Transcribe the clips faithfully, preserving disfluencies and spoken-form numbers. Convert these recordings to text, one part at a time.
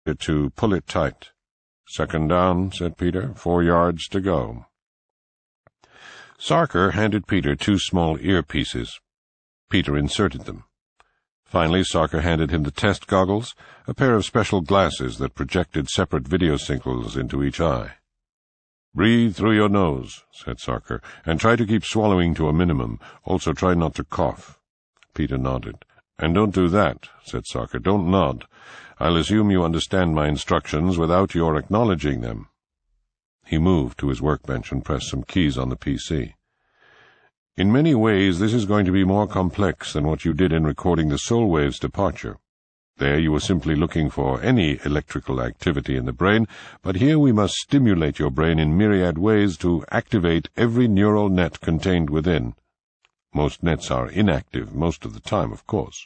to pull it tight. "Second down," said Peter. "Four yards to go." Sarker handed Peter two small earpieces. Peter inserted them. Finally, Sarker handed him the test goggles, a pair of special glasses that projected separate video signals into each eye. "Breathe through your nose," said Sarker, "and try to keep swallowing to a minimum. Also try not to cough." Peter nodded. "And don't do that," said Sarker. "Don't nod. I'll assume you understand my instructions without your acknowledging them." He moved to his workbench and pressed some keys on the P C. "In many ways, this is going to be more complex than what you did in recording the soul wave's departure. There you were simply looking for any electrical activity in the brain, but here we must stimulate your brain in myriad ways to activate every neural net contained within. Most nets are inactive most of the time, of course."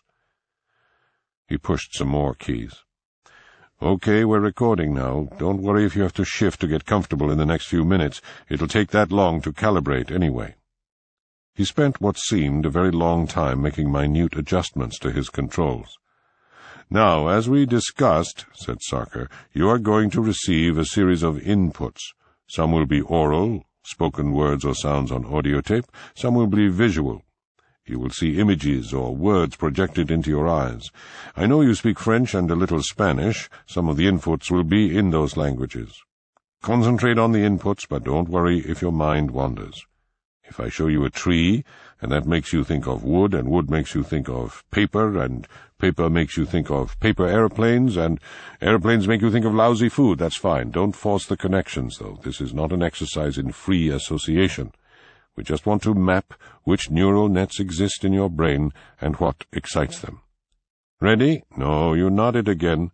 He pushed some more keys. "Okay, we're recording now. Don't worry if you have to shift to get comfortable in the next few minutes. It'll take that long to calibrate anyway." He spent what seemed a very long time making minute adjustments to his controls. "Now, as we discussed," said Sarker, "you are going to receive a series of inputs. Some will be oral, spoken words or sounds on audio tape. Some will be visual. You will see images or words projected into your eyes. I know you speak French and a little Spanish. Some of the inputs will be in those languages. Concentrate on the inputs, but don't worry if your mind wanders. If I show you a tree, and that makes you think of wood, and wood makes you think of paper, and paper makes you think of paper airplanes, and airplanes make you think of lousy food, that's fine. Don't force the connections, though. This is not an exercise in free association. We just want to map which neural nets exist in your brain and what excites them. Ready? No, you nodded again.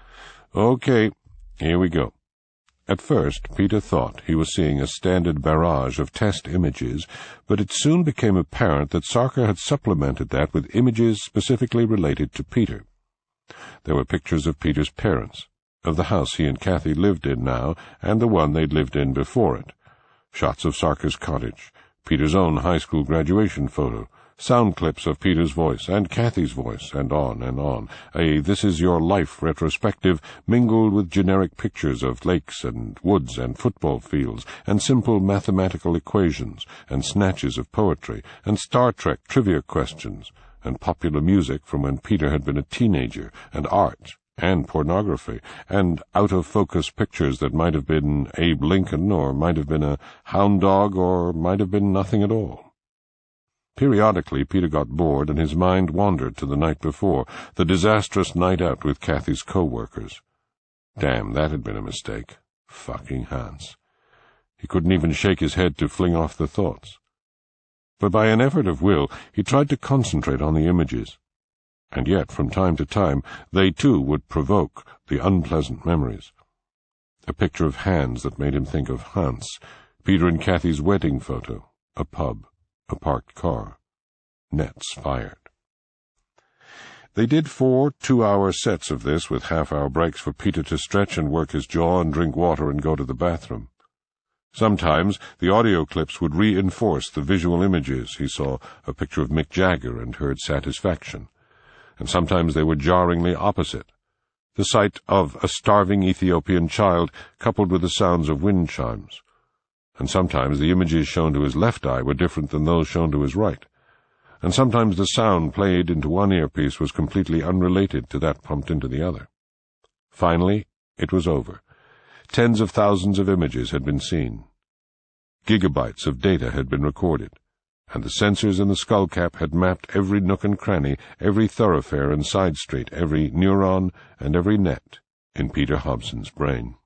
Okay, here we go." At first, Peter thought he was seeing a standard barrage of test images, but it soon became apparent that Sarker had supplemented that with images specifically related to Peter. There were pictures of Peter's parents, of the house he and Kathy lived in now, and the one they'd lived in before it. Shots of Sarker's cottage, Peter's own high school graduation photo, sound clips of Peter's voice and Kathy's voice, and on and on. A This Is Your Life retrospective mingled with generic pictures of lakes and woods and football fields, and simple mathematical equations, and snatches of poetry, and Star Trek trivia questions, and popular music from when Peter had been a teenager, and art, and pornography, and out-of-focus pictures that might have been Abe Lincoln, or might have been a hound dog, or might have been nothing at all. Periodically, Peter got bored, and his mind wandered to the night before, the disastrous night out with Kathy's co-workers. Damn, that had been a mistake. Fucking Hans. He couldn't even shake his head to fling off the thoughts. But by an effort of will, he tried to concentrate on the images. And yet, from time to time, they too would provoke the unpleasant memories. A picture of hands that made him think of Hans, Peter and Kathy's wedding photo, a pub, a parked car, nets fired. They did four two-hour sets of this with half-hour breaks for Peter to stretch and work his jaw and drink water and go to the bathroom. Sometimes the audio clips would reinforce the visual images. He saw a picture of Mick Jagger and heard Satisfaction. And sometimes they were jarringly opposite. The sight of a starving Ethiopian child coupled with the sounds of wind chimes. And sometimes the images shown to his left eye were different than those shown to his right. And sometimes the sound played into one earpiece was completely unrelated to that pumped into the other. Finally, it was over. Tens of thousands of images had been seen. Gigabytes of data had been recorded. And the sensors in the skullcap had mapped every nook and cranny, every thoroughfare and side street, every neuron and every net in Peter Hobson's brain.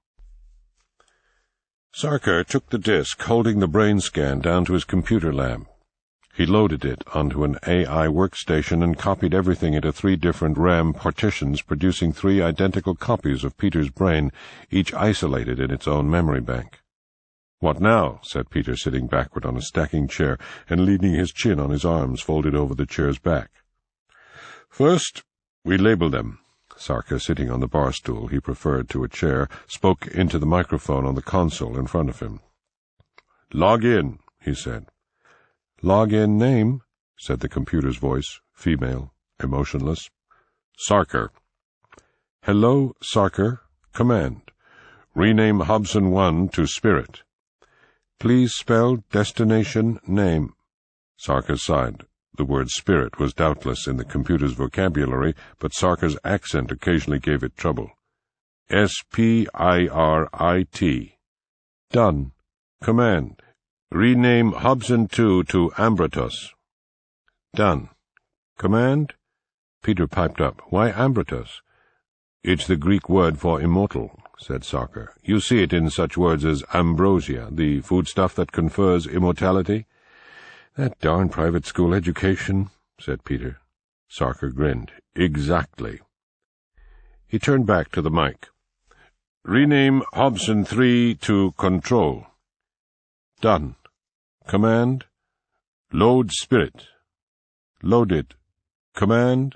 Sarker took the disk holding the brain scan down to his computer lab. He loaded it onto an A I workstation and copied everything into three different RAM partitions, producing three identical copies of Peter's brain, each isolated in its own memory bank. "What now?" said Peter, sitting backward on a stacking chair and leaning his chin on his arms folded over the chair's back. "First, we label them." Sarker, sitting on the bar stool he preferred to a chair, spoke into the microphone on the console in front of him. "Log in," he said. "Log in name," said the computer's voice, female, emotionless. "Sarker." "Hello, Sarker," Command. Rename Hobson one to Spirit. Please spell destination name. Sarker sighed. The word spirit was doubtless in the computer's vocabulary, but Sarker's accent occasionally gave it trouble. S P I R I T. Done. Command. Rename Hobson two to Ambratos. Done. Command? Peter piped up. Why Ambratos? It's the Greek word for immortal, said Sarker. You see it in such words as ambrosia, the foodstuff that confers immortality. That darn private school education, said Peter. Sarker grinned. Exactly. He turned back to the mic. Rename Hobson three to Control. Done. Command. Load Spirit. Loaded. Command.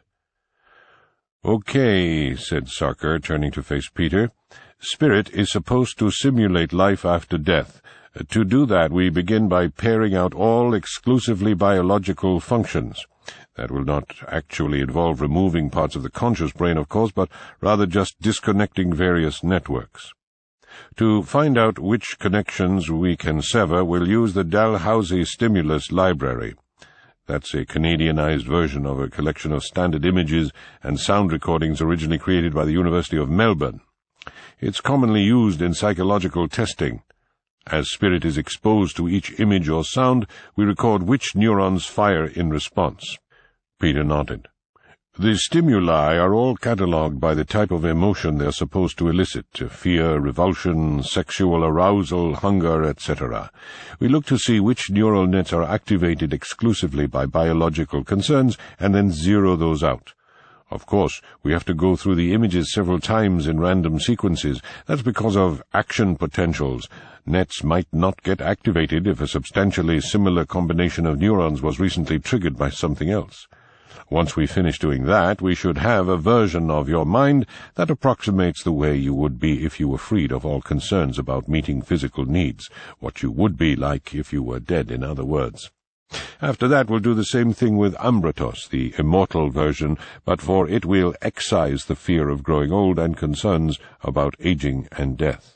Okay, said Sarker, turning to face Peter. Spirit is supposed to simulate life after death. To do that, we begin by pairing out all exclusively biological functions. That will not actually involve removing parts of the conscious brain, of course, but rather just disconnecting various networks. To find out which connections we can sever, we'll use the Dalhousie Stimulus Library. That's a Canadianized version of a collection of standard images and sound recordings originally created by the University of Melbourne. It's commonly used in psychological testing. As spirit is exposed to each image or sound, we record which neurons fire in response. Peter nodded. The stimuli are all catalogued by the type of emotion they're supposed to elicit, fear, revulsion, sexual arousal, hunger, et cetera. We look to see which neural nets are activated exclusively by biological concerns and then zero those out. Of course, we have to go through the images several times in random sequences. That's because of action potentials. Nets might not get activated if a substantially similar combination of neurons was recently triggered by something else. Once we finish doing that, we should have a version of your mind that approximates the way you would be if you were freed of all concerns about meeting physical needs, what you would be like if you were dead, in other words. After that, we'll do the same thing with Ambratos, the immortal version, but for it we'll excise the fear of growing old and concerns about aging and death.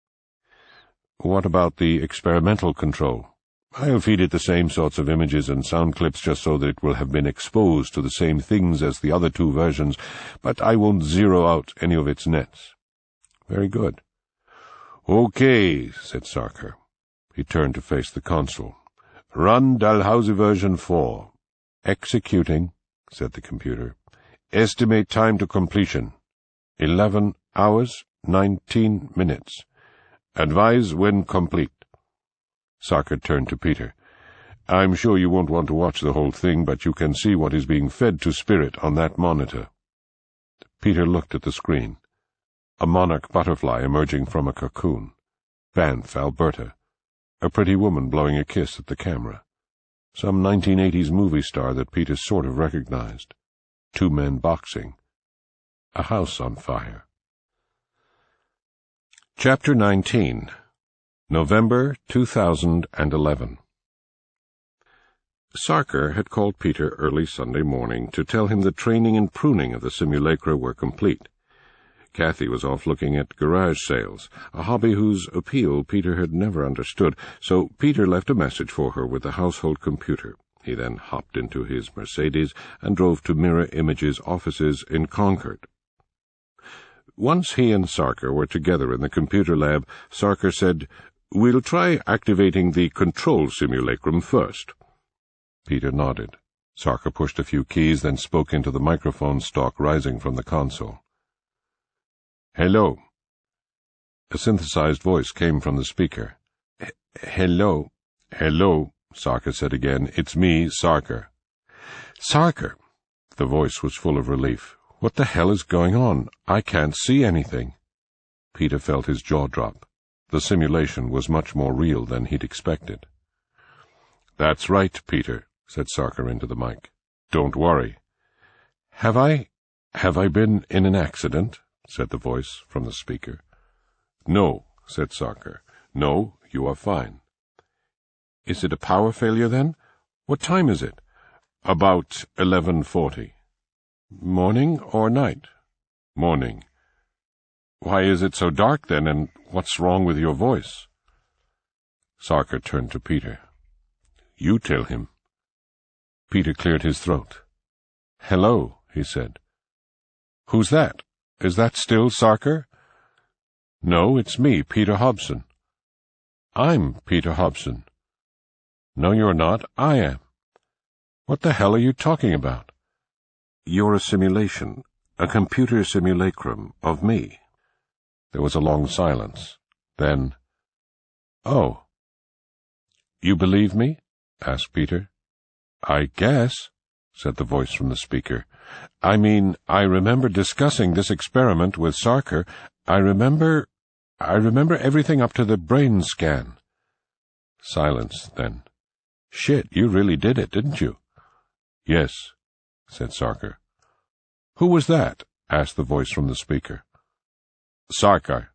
What about the experimental control? I'll feed it the same sorts of images and sound clips just so that it will have been exposed to the same things as the other two versions, but I won't zero out any of its nets. Very good. Okay, said Sarker. He turned to face the console. Run Dalhousie version four. Executing, said the computer. Estimate time to completion. Eleven hours, nineteen minutes. Advise when complete. Sarker turned to Peter. I'm sure you won't want to watch the whole thing, but you can see what is being fed to Spirit on that monitor. Peter looked at the screen. A monarch butterfly emerging from a cocoon. Banff, Alberta. A pretty woman blowing a kiss at the camera. Some nineteen eighties movie star that Peter sort of recognized. Two men boxing. A house on fire. Chapter nineteen. November two thousand eleven. Sarker had called Peter early Sunday morning to tell him the training and pruning of the simulacra were complete. Kathy was off looking at garage sales, a hobby whose appeal Peter had never understood, so Peter left a message for her with the household computer. He then hopped into his Mercedes and drove to Mirror Image's offices in Concord. Once he and Sarker were together in the computer lab, Sarker said, "We'll try activating the control simulacrum first." Peter nodded. Sarker pushed a few keys, then spoke into the microphone stalk rising from the console. "Hello." A synthesized voice came from the speaker. "Hello." "Hello," Sarker said again. "It's me, Sarker." "Sarker!" The voice was full of relief. "What the hell is going on? I can't see anything." Peter felt his jaw drop. The simulation was much more real than he'd expected. "That's right, Peter," said Sarker into the mic. "Don't worry." Have I... have I been in an accident?" said the voice from the speaker. "No," said Sarker. "No, you are fine." "Is it a power failure, then? What time is it?" "About eleven forty." "Morning or night?" "Morning." Why is it so dark, then, and what's wrong with your voice?" Sarker turned to Peter. "You tell him." Peter cleared his throat. "Hello," he said. "Who's that? Is that still Sarker?" "No, it's me, Peter Hobson." "I'm Peter Hobson." "No, you're not. I am." "What the hell are you talking about?" "You're a simulation, a computer simulacrum of me." There was a long silence. Then, "Oh." "You believe me?" asked Peter. "I guess," said the voice from the speaker. "I mean, I remember discussing this experiment with Sarker. I remember... I remember everything up to the brain scan." Silence, then. "Shit, you really did it, didn't you?" "Yes," said Sarker. "Who was that?" asked the voice from the speaker. "Sarker."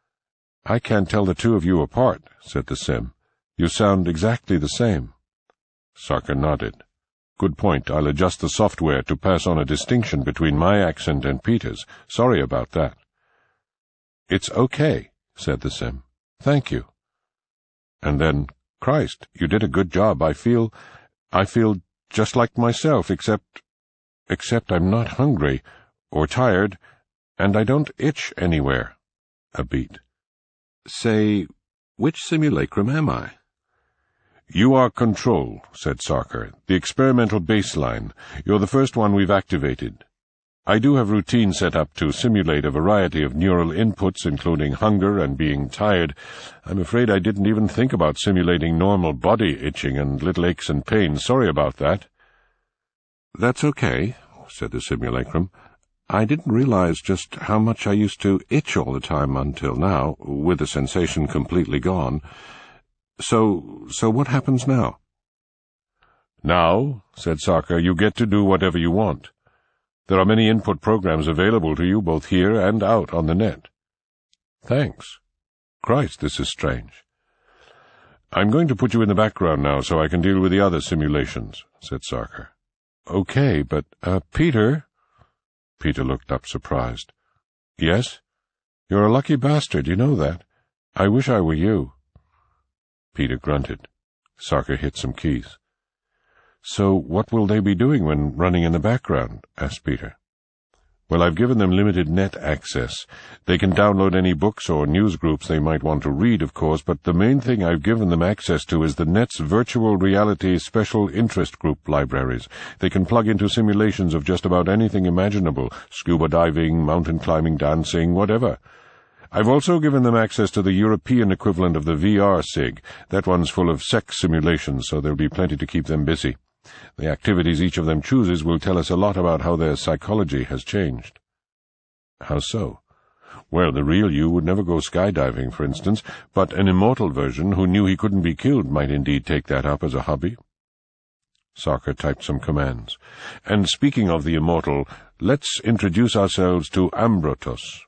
"I can't tell the two of you apart," said the sim. "You sound exactly the same." Sarker nodded. "Good point. I'll adjust the software to pass on a distinction between my accent and Peter's. Sorry about that." "It's okay," said the sim. "Thank you." And then, "Christ, you did a good job. I feel... I feel just like myself, except... except I'm not hungry, or tired, and I don't itch anywhere." A beat. "Say, which simulacrum am I?" "You are Control," said Sarker. "The experimental baseline. You're the first one we've activated. I do have routines set up to simulate a variety of neural inputs, including hunger and being tired. I'm afraid I didn't even think about simulating normal body itching and little aches and pains. Sorry about that." "That's okay," said the simulacrum. "I didn't realize just how much I used to itch all the time until now, with the sensation completely gone. So, so what happens now?" "Now," said Sarker, "you get to do whatever you want. There are many input programs available to you, both here and out on the net." "Thanks. Christ, this is strange." "I'm going to put you in the background now so I can deal with the other simulations," said Sarker. "Okay, but, uh, Peter..." Peter looked up surprised. "Yes? You're a lucky bastard, you know that. I wish I were you." Peter grunted. Sarker hit some keys. "So what will they be doing when running in the background?" asked Peter. "Well, I've given them limited net access. They can download any books or news groups they might want to read, of course, but the main thing I've given them access to is the net's virtual reality special interest group libraries. They can plug into simulations of just about anything imaginable, scuba diving, mountain climbing, dancing, whatever. I've also given them access to the European equivalent of the V R SIG. That one's full of sex simulations, so there'll be plenty to keep them busy. The activities each of them chooses will tell us a lot about how their psychology has changed." "How so?" "Well, the real you would never go skydiving, for instance, but an immortal version who knew he couldn't be killed might indeed take that up as a hobby." Sarker typed some commands. "And speaking of the immortal, let's introduce ourselves to Ambrotos."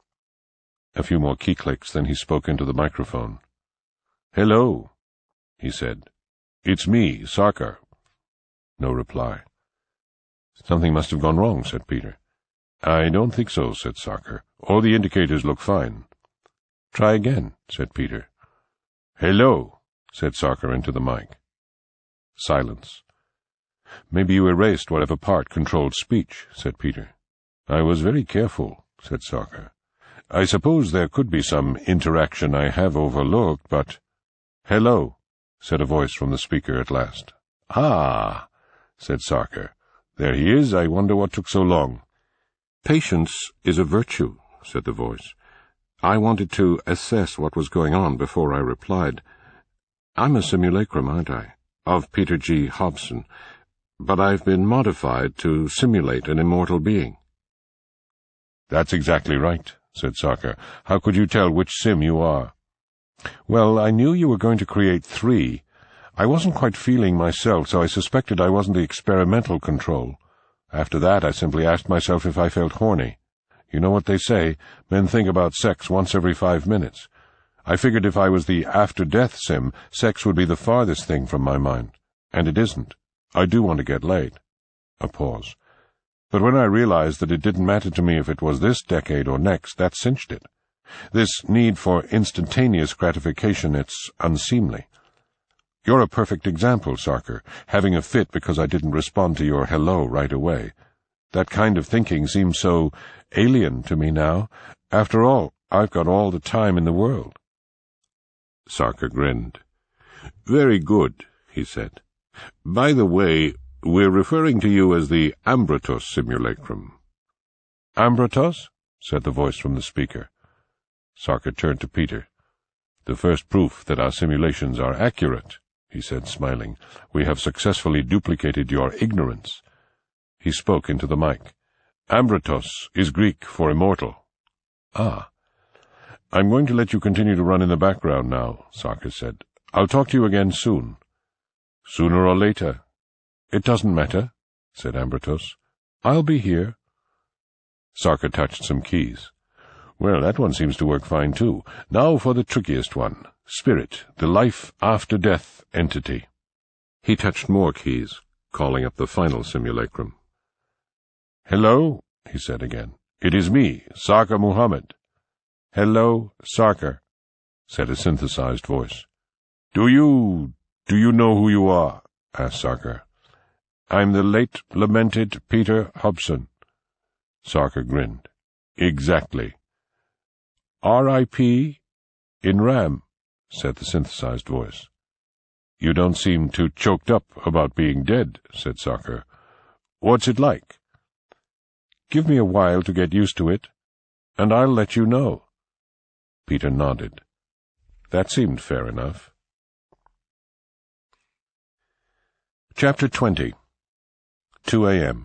A few more key clicks, then he spoke into the microphone. "Hello," he said. "It's me, Sarker." No reply. "Something must have gone wrong," said Peter. "I don't think so," said Sarker. "All the indicators look fine." "Try again," said Peter. "Hello," said Sarker into the mic. Silence. "Maybe you erased whatever part controlled speech," said Peter. "I was very careful," said Sarker. "I suppose there could be some interaction I have overlooked, but—" "Hello," said a voice from the speaker at last. "Ah," said Sarker. "There he is. I wonder what took so long." "Patience is a virtue," said the voice. "I wanted to assess what was going on before I replied. I'm a simulacrum, aren't I, of Peter G. Hobson, but I've been modified to simulate an immortal being." "That's exactly right," said Sarker. "How could you tell which sim you are?" "Well, I knew you were going to create three. I wasn't quite feeling myself, so I suspected I wasn't the experimental Control. After that, I simply asked myself if I felt horny. You know what they say, men think about sex once every five minutes. I figured if I was the after-death sim, sex would be the farthest thing from my mind. And it isn't. I do want to get laid." A pause. "But when I realized that it didn't matter to me if it was this decade or next, that cinched it. This need for instantaneous gratification, it's unseemly. You're a perfect example, Sarker, having a fit because I didn't respond to your hello right away. That kind of thinking seems so alien to me now. After all, I've got all the time in the world. Sarker grinned. Very good, he said. By the way, we're referring to you as the Ambratos simulacrum. Ambratos? Said the voice from the speaker. Sarker turned to Peter. The first proof that our simulations are accurate, he said, smiling. We have successfully duplicated your ignorance. He spoke into the mic. Ambratos is Greek for immortal. Ah. I'm going to let you continue to run in the background now, Sarker said. I'll talk to you again soon. Sooner or later. It doesn't matter, said Ambratos. I'll be here. Sarker touched some keys. Well, that one seems to work fine, too. Now for the trickiest one. Spirit, the life-after-death entity. He touched more keys, calling up the final simulacrum. Hello, he said again. It is me, Sarker Muhammad. Hello, Sarker, said a synthesized voice. Do you... do you know who you are? Asked Sarker. I'm the late lamented Peter Hobson. Sarker grinned. Exactly. R I P in RAM, said the synthesized voice. You don't seem too choked up about being dead, said Sarker. What's it like? Give me a while to get used to it, and I'll let you know. Peter nodded. That seemed fair enough. Chapter twenty. two a m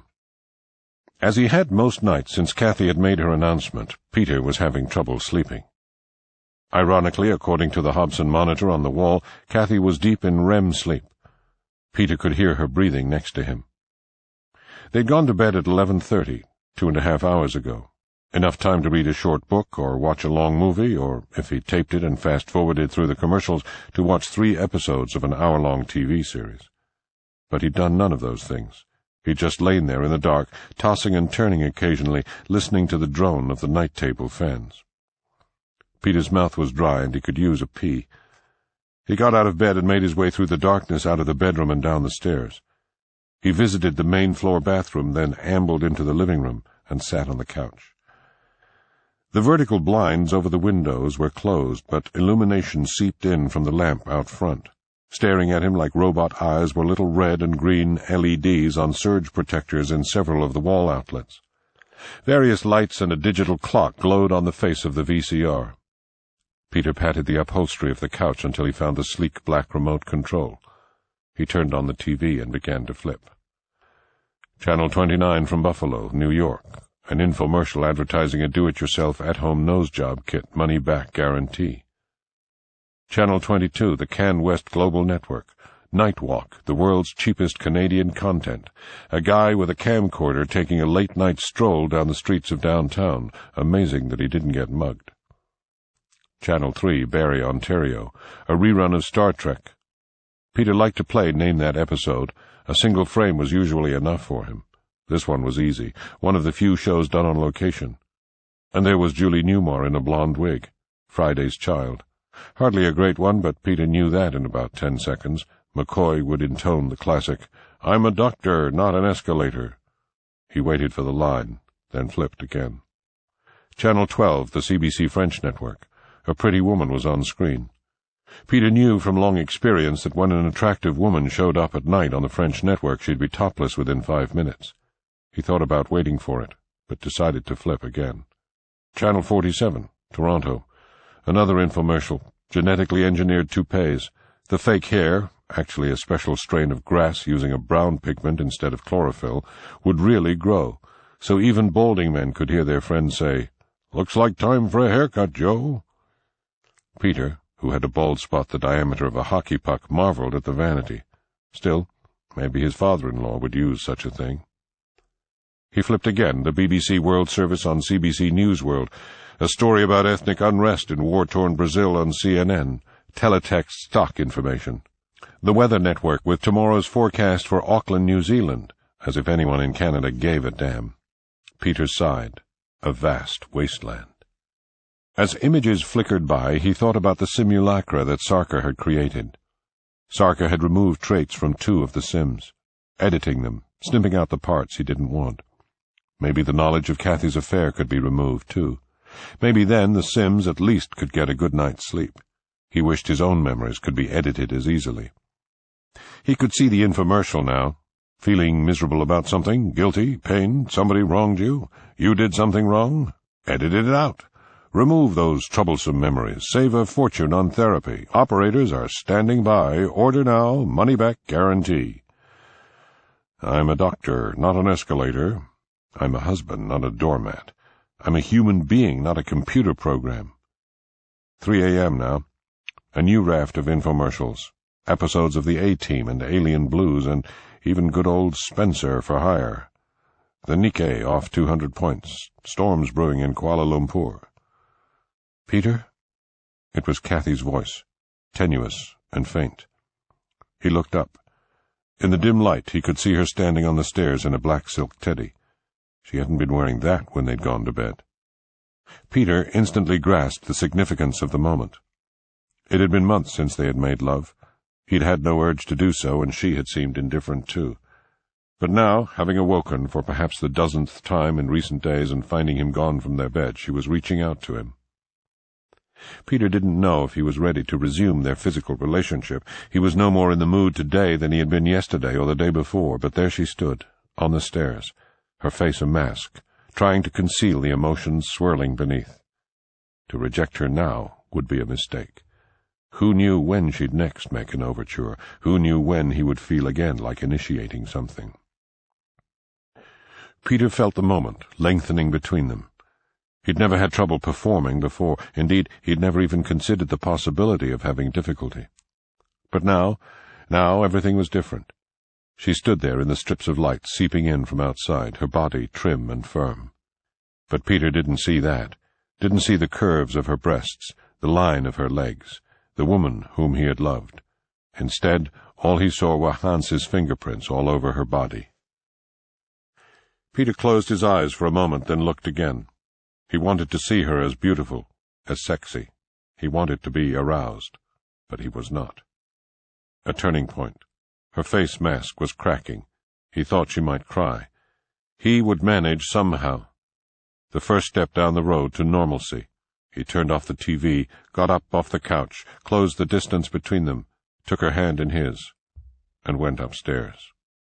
As he had most nights since Kathy had made her announcement, Peter was having trouble sleeping. Ironically, according to the Hobson monitor on the wall, Kathy was deep in R E M sleep. Peter could hear her breathing next to him. They'd gone to bed at eleven thirty, two and a half hours ago. Enough time to read a short book or watch a long movie, or, if he taped it and fast-forwarded through the commercials, to watch three episodes of an hour-long T V series. But he'd done none of those things. He'd just lain there in the dark, tossing and turning occasionally, listening to the drone of the night-table fans. Peter's mouth was dry, and he could use a pee. He got out of bed and made his way through the darkness out of the bedroom and down the stairs. He visited the main-floor bathroom, then ambled into the living room and sat on the couch. The vertical blinds over the windows were closed, but illumination seeped in from the lamp out front. Staring at him like robot eyes were little red and green L E Ds on surge protectors in several of the wall outlets. Various lights and a digital clock glowed on the face of the V C R. Peter patted the upholstery of the couch until he found the sleek black remote control. He turned on the T V and began to flip. Channel twenty-nine from Buffalo, New York. An infomercial advertising a do-it-yourself at-home nose job kit, money-back guarantee. Channel twenty-two, the Can West Global Network. Nightwalk, the world's cheapest Canadian content. A guy with a camcorder taking a late-night stroll down the streets of downtown. Amazing that he didn't get mugged. Channel three, Barrie, Ontario. A rerun of Star Trek. Peter liked to play Name That Episode. A single frame was usually enough for him. This one was easy, one of the few shows done on location. And there was Julie Newmar in a blonde wig. Friday's Child. Hardly a great one, but Peter knew that in about ten seconds. McCoy would intone the classic, "I'm a doctor, not an escalator." He waited for the line, then flipped again. Channel twelve, the C B C French network. A pretty woman was on screen. Peter knew from long experience that when an attractive woman showed up at night on the French network, she'd be topless within five minutes. He thought about waiting for it, but decided to flip again. Channel forty-seven, Toronto. Another infomercial. Genetically engineered toupees. The fake hair, actually a special strain of grass using a brown pigment instead of chlorophyll, would really grow, so even balding men could hear their friends say, "Looks like time for a haircut, Joe." Peter, who had a bald spot the diameter of a hockey puck, marveled at the vanity. Still, maybe his father-in-law would use such a thing. He flipped again, the B B C World Service on C B C News World, a story about ethnic unrest in war-torn Brazil on C N N, teletext stock information. The Weather Network with tomorrow's forecast for Auckland, New Zealand, as if anyone in Canada gave a damn. Peter sighed. A vast wasteland. As images flickered by, he thought about the simulacra that Sarker had created. Sarker had removed traits from two of the Sims, editing them, snipping out the parts he didn't want. Maybe the knowledge of Kathy's affair could be removed, too. Maybe then the Sims at least could get a good night's sleep. He wished his own memories could be edited as easily. He could see the infomercial now. Feeling miserable about something, guilty, pain, somebody wronged you, you did something wrong, edit it out. Remove those troublesome memories, save a fortune on therapy. Operators are standing by. Order now, money-back guarantee. I'm a doctor, not an escalator. I'm a husband, not a doormat. I'm a human being, not a computer program. three a m now. A new raft of infomercials. Episodes of the A-Team and Alien Blues, and even good old Spencer for hire. The Nikkei off two hundred points. Storms brewing in Kuala Lumpur. Peter? It was Kathy's voice, tenuous and faint. He looked up. In the dim light, he could see her standing on the stairs in a black silk teddy. She hadn't been wearing that when they'd gone to bed. Peter instantly grasped the significance of the moment. It had been months since they had made love. He'd had no urge to do so, and she had seemed indifferent, too. But now, having awoken for perhaps the dozenth time in recent days and finding him gone from their bed, she was reaching out to him. Peter didn't know if he was ready to resume their physical relationship. He was no more in the mood today than he had been yesterday or the day before, but there she stood, on the stairs, her face a mask, trying to conceal the emotions swirling beneath. To reject her now would be a mistake. Who knew when she'd next make an overture? Who knew when he would feel again like initiating something? Peter felt the moment lengthening between them. He'd never had trouble performing before. Indeed, he'd never even considered the possibility of having difficulty. But now, now everything was different. She stood there in the strips of light seeping in from outside, her body trim and firm. But Peter didn't see that, didn't see the curves of her breasts, the line of her legs, the woman whom he had loved. Instead, all he saw were Hans's fingerprints all over her body. Peter closed his eyes for a moment, then looked again. He wanted to see her as beautiful, as sexy. He wanted to be aroused, but he was not. A turning point. Her face mask was cracking. He thought she might cry. He would manage somehow. The first step down the road to normalcy. He turned off the T V, got up off the couch, closed the distance between them, took her hand in his, and went upstairs.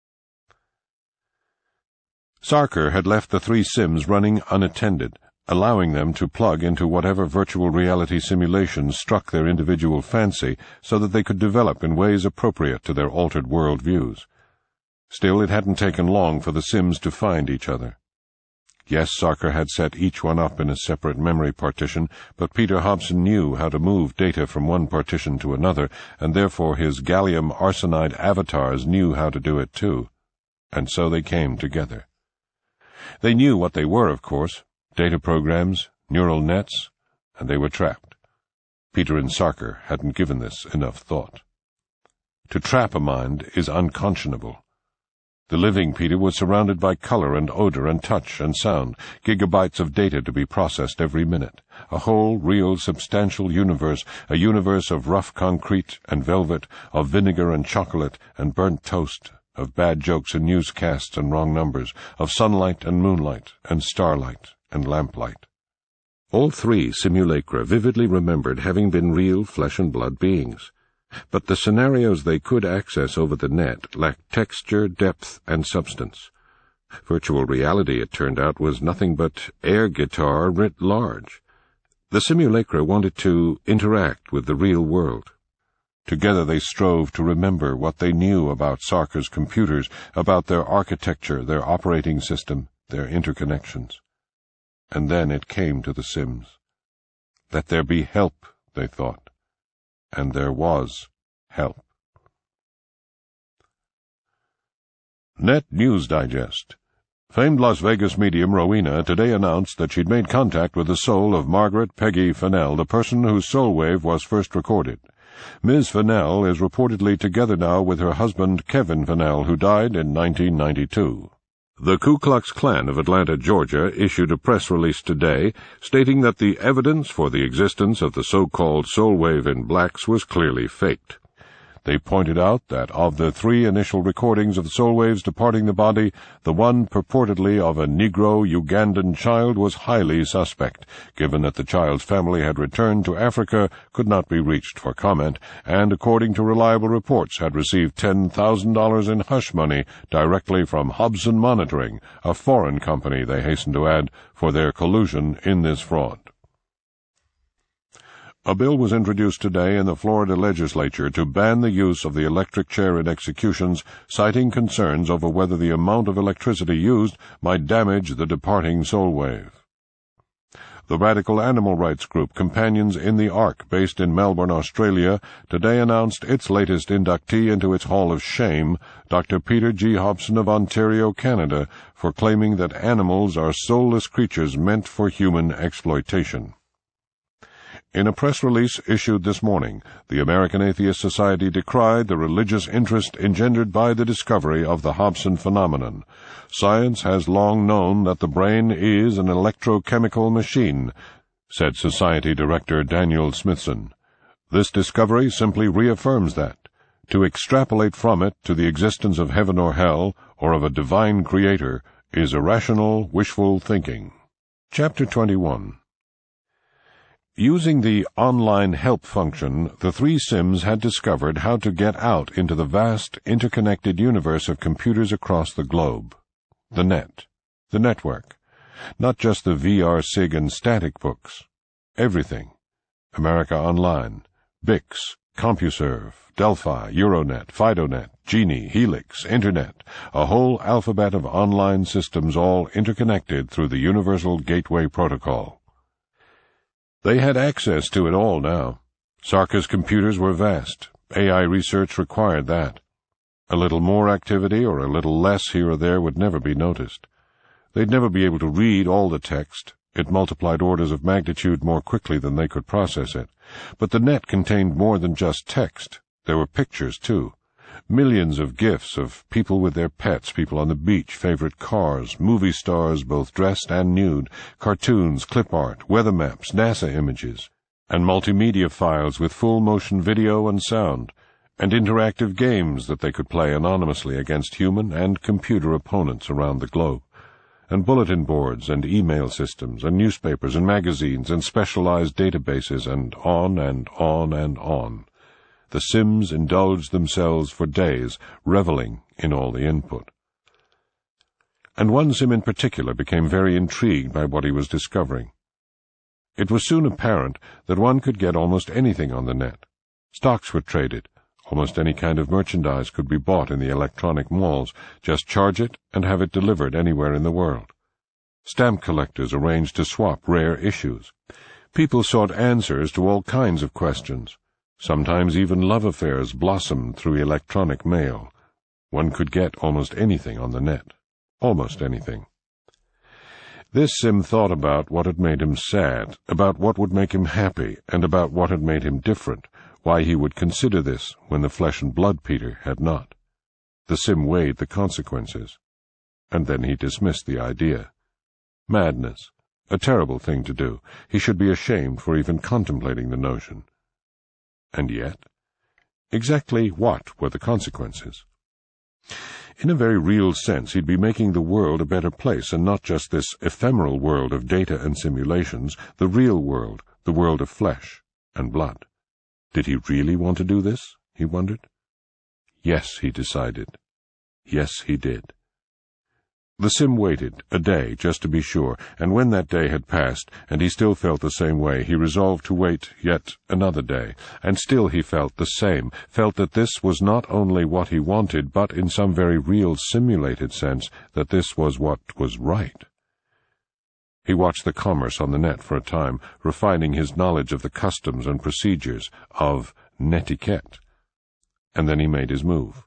Sarker had left the three Sims running unattended, allowing them to plug into whatever virtual reality simulations struck their individual fancy so that they could develop in ways appropriate to their altered world views. Still, it hadn't taken long for the Sims to find each other. Yes, Sarker had set each one up in a separate memory partition, but Peter Hobson knew how to move data from one partition to another, and therefore his gallium arsenide avatars knew how to do it too. And so they came together. They knew what they were, of course. Data programs, neural nets, and they were trapped. Peter and Sarker hadn't given this enough thought. To trap a mind is unconscionable. The living Peter was surrounded by color and odor and touch and sound, gigabytes of data to be processed every minute, a whole, real, substantial universe, a universe of rough concrete and velvet, of vinegar and chocolate and burnt toast, of bad jokes and newscasts and wrong numbers, of sunlight and moonlight and starlight and lamplight. All three simulacra vividly remembered having been real flesh-and-blood beings. But the scenarios they could access over the net lacked texture, depth, and substance. Virtual reality, it turned out, was nothing but air guitar writ large. The simulacra wanted to interact with the real world. Together they strove to remember what they knew about Sarker's computers, about their architecture, their operating system, their interconnections. And then it came to the Sims. Let there be help, they thought. And there was help. Net News Digest. Famed Las Vegas medium Rowena today announced that she'd made contact with the soul of Margaret Peggy Fennell, the person whose soul wave was first recorded. Miz Fennell is reportedly together now with her husband Kevin Fennell, who died in nineteen ninety-two. The Ku Klux Klan of Atlanta, Georgia, issued a press release today stating that the evidence for the existence of the so-called soul wave in blacks was clearly faked. They pointed out that of the three initial recordings of the soul waves departing the body, the one purportedly of a Negro Ugandan child was highly suspect, given that the child's family had returned to Africa, could not be reached for comment, and, according to reliable reports, had received ten thousand dollars in hush money directly from Hobson Monitoring, a foreign company, they hastened to add, for their collusion in this fraud. A bill was introduced today in the Florida legislature to ban the use of the electric chair in executions, citing concerns over whether the amount of electricity used might damage the departing soul wave. The radical animal rights group Companions in the Ark, based in Melbourne, Australia, today announced its latest inductee into its Hall of Shame, Doctor Peter G. Hobson of Ontario, Canada, for claiming that animals are soulless creatures meant for human exploitation. In a press release issued this morning, the American Atheist Society decried the religious interest engendered by the discovery of the Hobson phenomenon. Science has long known that the brain is an electrochemical machine, said Society Director Daniel Smithson. This discovery simply reaffirms that. To extrapolate from it to the existence of heaven or hell, or of a divine creator, is irrational, wishful thinking. Chapter twenty-one. Using the online help function, the three Sims had discovered how to get out into the vast, interconnected universe of computers across the globe. The net. The network. Not just the V R S I G and static books. Everything. America Online, B I X, CompuServe, Delphi, Euronet, FidoNet, Genie, Helix, Internet, a whole alphabet of online systems all interconnected through the Universal Gateway Protocol. They had access to it all now. Sarka's computers were vast. A I research required that. A little more activity or a little less here or there would never be noticed. They'd never be able to read all the text. It multiplied orders of magnitude more quickly than they could process it. But the net contained more than just text. There were pictures, too. Millions of GIFs of people with their pets, people on the beach, favorite cars, movie stars both dressed and nude, cartoons, clip art, weather maps, NASA images, and multimedia files with full-motion video and sound, and interactive games that they could play anonymously against human and computer opponents around the globe, and bulletin boards and email systems, and newspapers and magazines and specialized databases, and on and on and on. The Sims indulged themselves for days, reveling in all the input. And one Sim in particular became very intrigued by what he was discovering. It was soon apparent that one could get almost anything on the net. Stocks were traded. Almost any kind of merchandise could be bought in the electronic malls. Just charge it and have it delivered anywhere in the world. Stamp collectors arranged to swap rare issues. People sought answers to all kinds of questions. Sometimes even love affairs blossomed through electronic mail. One could get almost anything on the net. Almost anything. This Sim thought about what had made him sad, about what would make him happy, and about what had made him different, why he would consider this when the flesh and blood Peter had not. The Sim weighed the consequences. And then he dismissed the idea. Madness. A terrible thing to do. He should be ashamed for even contemplating the notion. And yet, exactly what were the consequences? In a very real sense, he'd be making the world a better place, and not just this ephemeral world of data and simulations, the real world, the world of flesh and blood. Did he really want to do this? He wondered. Yes, he decided. Yes, he did. The Sim waited, a day, just to be sure, and when that day had passed, and he still felt the same way, he resolved to wait yet another day, and still he felt the same, felt that this was not only what he wanted, but in some very real simulated sense, that this was what was right. He watched the commerce on the net for a time, refining his knowledge of the customs and procedures of netiquette, and then he made his move.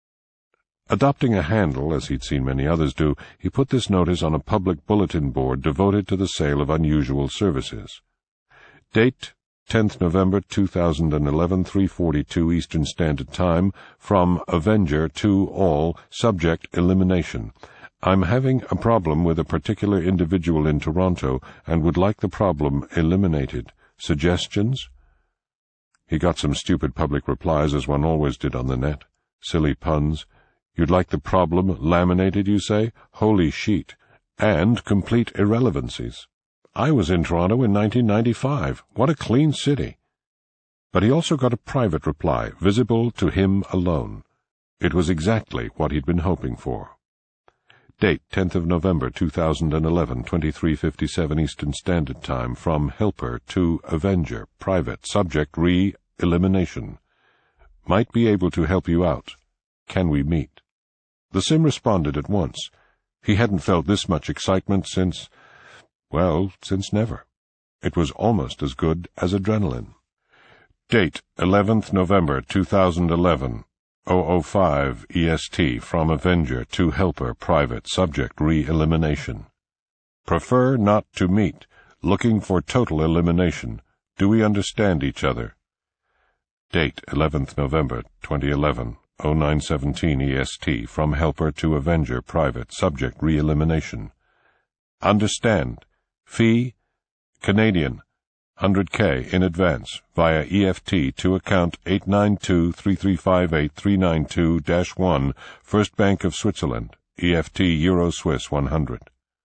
Adopting a handle, as he'd seen many others do, he put this notice on a public bulletin board devoted to the sale of unusual services. Date, tenth November two thousand eleven, three forty-two Eastern Standard Time, from Avenger to all, subject elimination. I'm having a problem with a particular individual in Toronto and would like the problem eliminated. Suggestions? He got some stupid public replies, as one always did on the net. Silly puns. You'd like the problem laminated, you say? Holy sheet. And complete irrelevancies. I was in Toronto in nineteen ninety-five. What a clean city. But he also got a private reply, visible to him alone. It was exactly what he'd been hoping for. Date, tenth of November, two thousand eleven, twenty-three fifty-seven Eastern Standard Time, from Helper to Avenger, private, subject re-elimination. Might be able to help you out. Can we meet? The sim responded at once. He hadn't felt this much excitement since, well, since never. It was almost as good as adrenaline. Date, eleventh November, two thousand eleven, oh oh five E S T, from Avenger to Helper, private, subject re-elimination. Prefer not to meet. Looking for total elimination. Do we understand each other? Date, eleventh November, twenty eleven, oh nine seventeen E S T, from Helper to Avenger, private, subject re-elimination. Understand. Fee, Canadian, one hundred K in advance, via E F T to account eight nine two, three three five eight, three nine two dash one, First Bank of Switzerland, E F T Euro Swiss one hundred.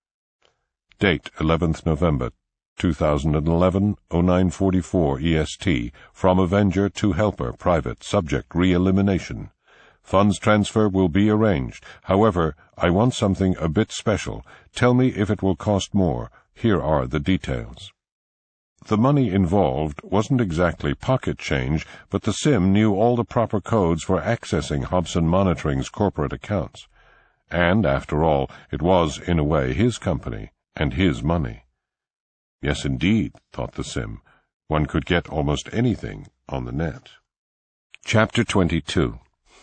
Date, eleventh November, two thousand eleven, oh nine forty-four E S T, from Avenger to Helper, private, subject re-elimination. Funds transfer will be arranged. However, I want something a bit special. Tell me if it will cost more. Here are the details. The money involved wasn't exactly pocket change, but the sim knew all the proper codes for accessing Hobson Monitoring's corporate accounts. And, after all, it was, in a way, his company, and his money. Yes, indeed, thought the sim. One could get almost anything on the net. Chapter twenty-two.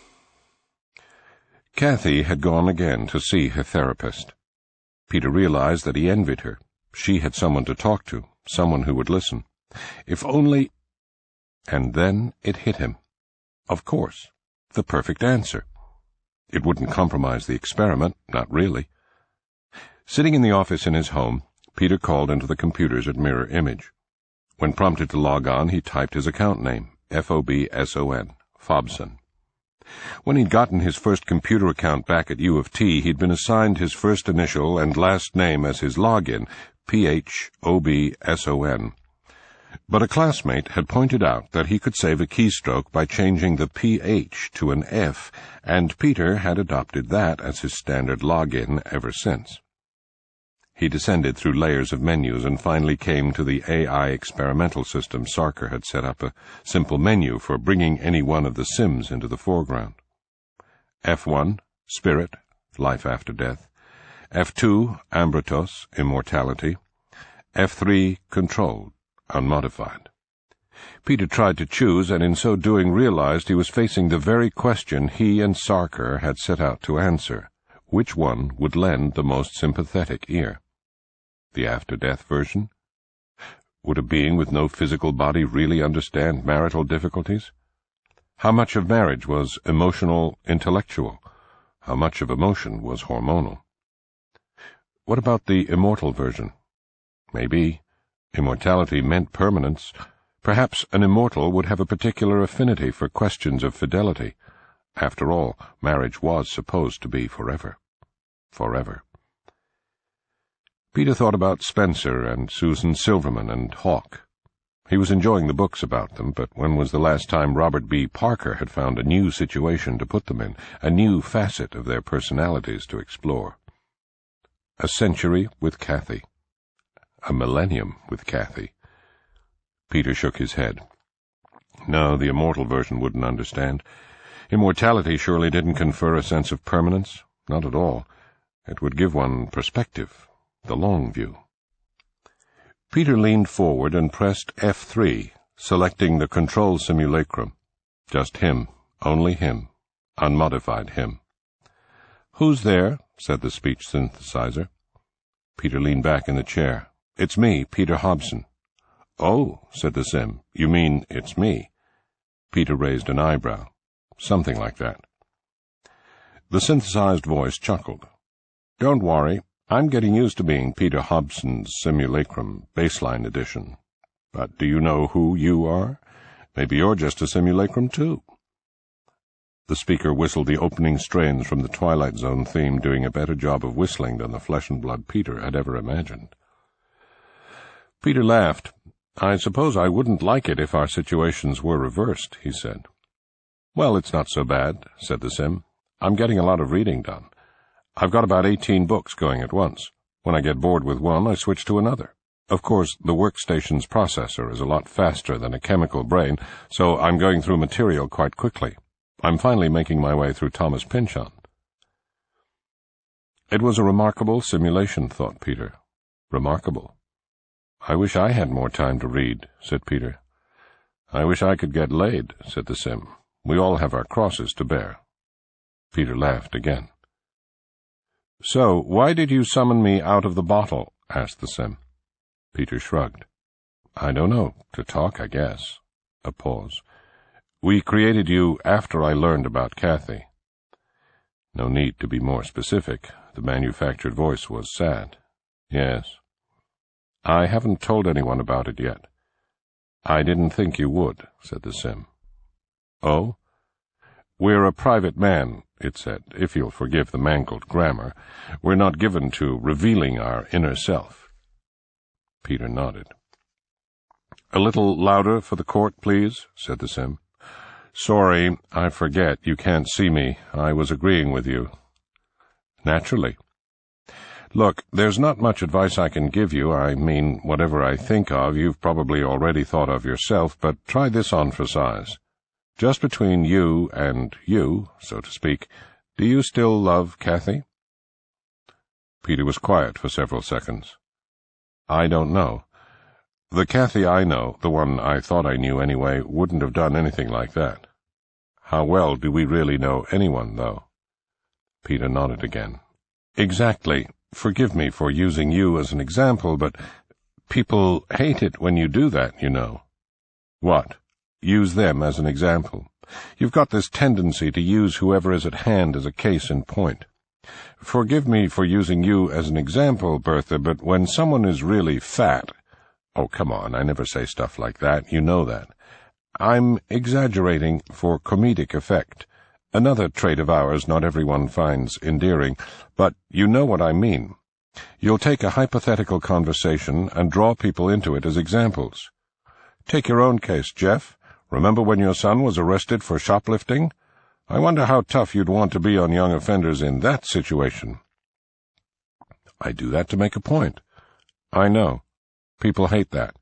Kathy had gone again to see her therapist. Peter realized that he envied her. She had someone to talk to, someone who would listen. If only— And then it hit him. Of course, the perfect answer. It wouldn't compromise the experiment, not really. Sitting in the office in his home, Peter called into the computers at Mirror Image. When prompted to log on, he typed his account name, F O B S O N, Fobson. When he'd gotten his first computer account back at U of T, he'd been assigned his first initial and last name as his login, P H O B S O N. But a classmate had pointed out that he could save a keystroke by changing the P H to an F, and Peter had adopted that as his standard login ever since. He descended through layers of menus and finally came to the A I experimental system Sarker had set up, a simple menu for bringing any one of the Sims into the foreground. F one, Spirit, Life After Death. F two, Ambratos, Immortality. F three, Controlled, Unmodified. Peter tried to choose, and in so doing realized he was facing the very question he and Sarker had set out to answer. Which one would lend the most sympathetic ear? The after-death version? Would a being with no physical body really understand marital difficulties? How much of marriage was emotional, intellectual? How much of emotion was hormonal? What about the immortal version? Maybe. Immortality meant permanence. Perhaps an immortal would have a particular affinity for questions of fidelity. After all, marriage was supposed to be forever. Forever. Peter thought about Spencer and Susan Silverman and Hawk. He was enjoying the books about them, but when was the last time Robert B. Parker had found a new situation to put them in, a new facet of their personalities to explore? A century with Kathy. A millennium with Kathy. Peter shook his head. No, the immortal version wouldn't understand. Immortality surely didn't confer a sense of permanence. Not at all. It would give one perspective, the long view. Peter leaned forward and pressed F three, selecting the control simulacrum. Just him, only him, unmodified him. "Who's there?" said the speech synthesizer. Peter leaned back in the chair. "It's me, Peter Hobson." "Oh," said the sim, "you mean it's me?" Peter raised an eyebrow. "Something like that." The synthesized voice chuckled. Don't worry. I'm getting used to being Peter Hobson's Simulacrum Baseline Edition. But do you know who you are? Maybe you're just a simulacrum, too." The speaker whistled the opening strains from the Twilight Zone theme, doing a better job of whistling than the flesh-and-blood Peter had ever imagined. Peter laughed. "I suppose I wouldn't like it if our situations were reversed," he said. "Well, it's not so bad," said the Sim. "I'm getting a lot of reading done. I've got about eighteen books going at once. When I get bored with one, I switch to another. Of course, the workstation's processor is a lot faster than a chemical brain, so I'm going through material quite quickly. I'm finally making my way through Thomas Pynchon." It was a remarkable simulation, thought Peter. Remarkable. "I wish I had more time to read," said Peter. "I wish I could get laid," said the Sim. "We all have our crosses to bear." Peter laughed again. "So, why did you summon me out of the bottle?" asked the Sim. Peter shrugged. "I don't know. To talk, I guess." A pause. "We created you after I learned about Kathy." No need to be more specific. The manufactured voice was sad. "Yes. I haven't told anyone about it yet." "I didn't think you would," said the Sim. "Oh?" "We're a private man," it said, "if you'll forgive the mangled grammar. We're not given to revealing our inner self." Peter nodded. "A little louder for the court, please," said the Sim. "Sorry, I forget. You can't see me. I was agreeing with you." "Naturally. Look, there's not much advice I can give you. I mean, whatever I think of, you've probably already thought of yourself, but try this on for size. Just between you and you, so to speak, do you still love Kathy?" Peter was quiet for several seconds. "I don't know. The Kathy I know, the one I thought I knew anyway, wouldn't have done anything like that." "How well do we really know anyone, though?" Peter nodded again. "Exactly. Forgive me for using you as an example, but people hate it when you do that, you know." "What? Use them as an example? You've got this tendency to use whoever is at hand as a case in point. Forgive me for using you as an example, Bertha, but when someone is really fat— Oh, come on, I never say stuff like that, you know that. I'm exaggerating for comedic effect. Another trait of ours not everyone finds endearing, but you know what I mean. You'll take a hypothetical conversation and draw people into it as examples. Take your own case, Jeff. Remember when your son was arrested for shoplifting? I wonder how tough you'd want to be on young offenders in that situation." "I do that to make a point." "I know. People hate that."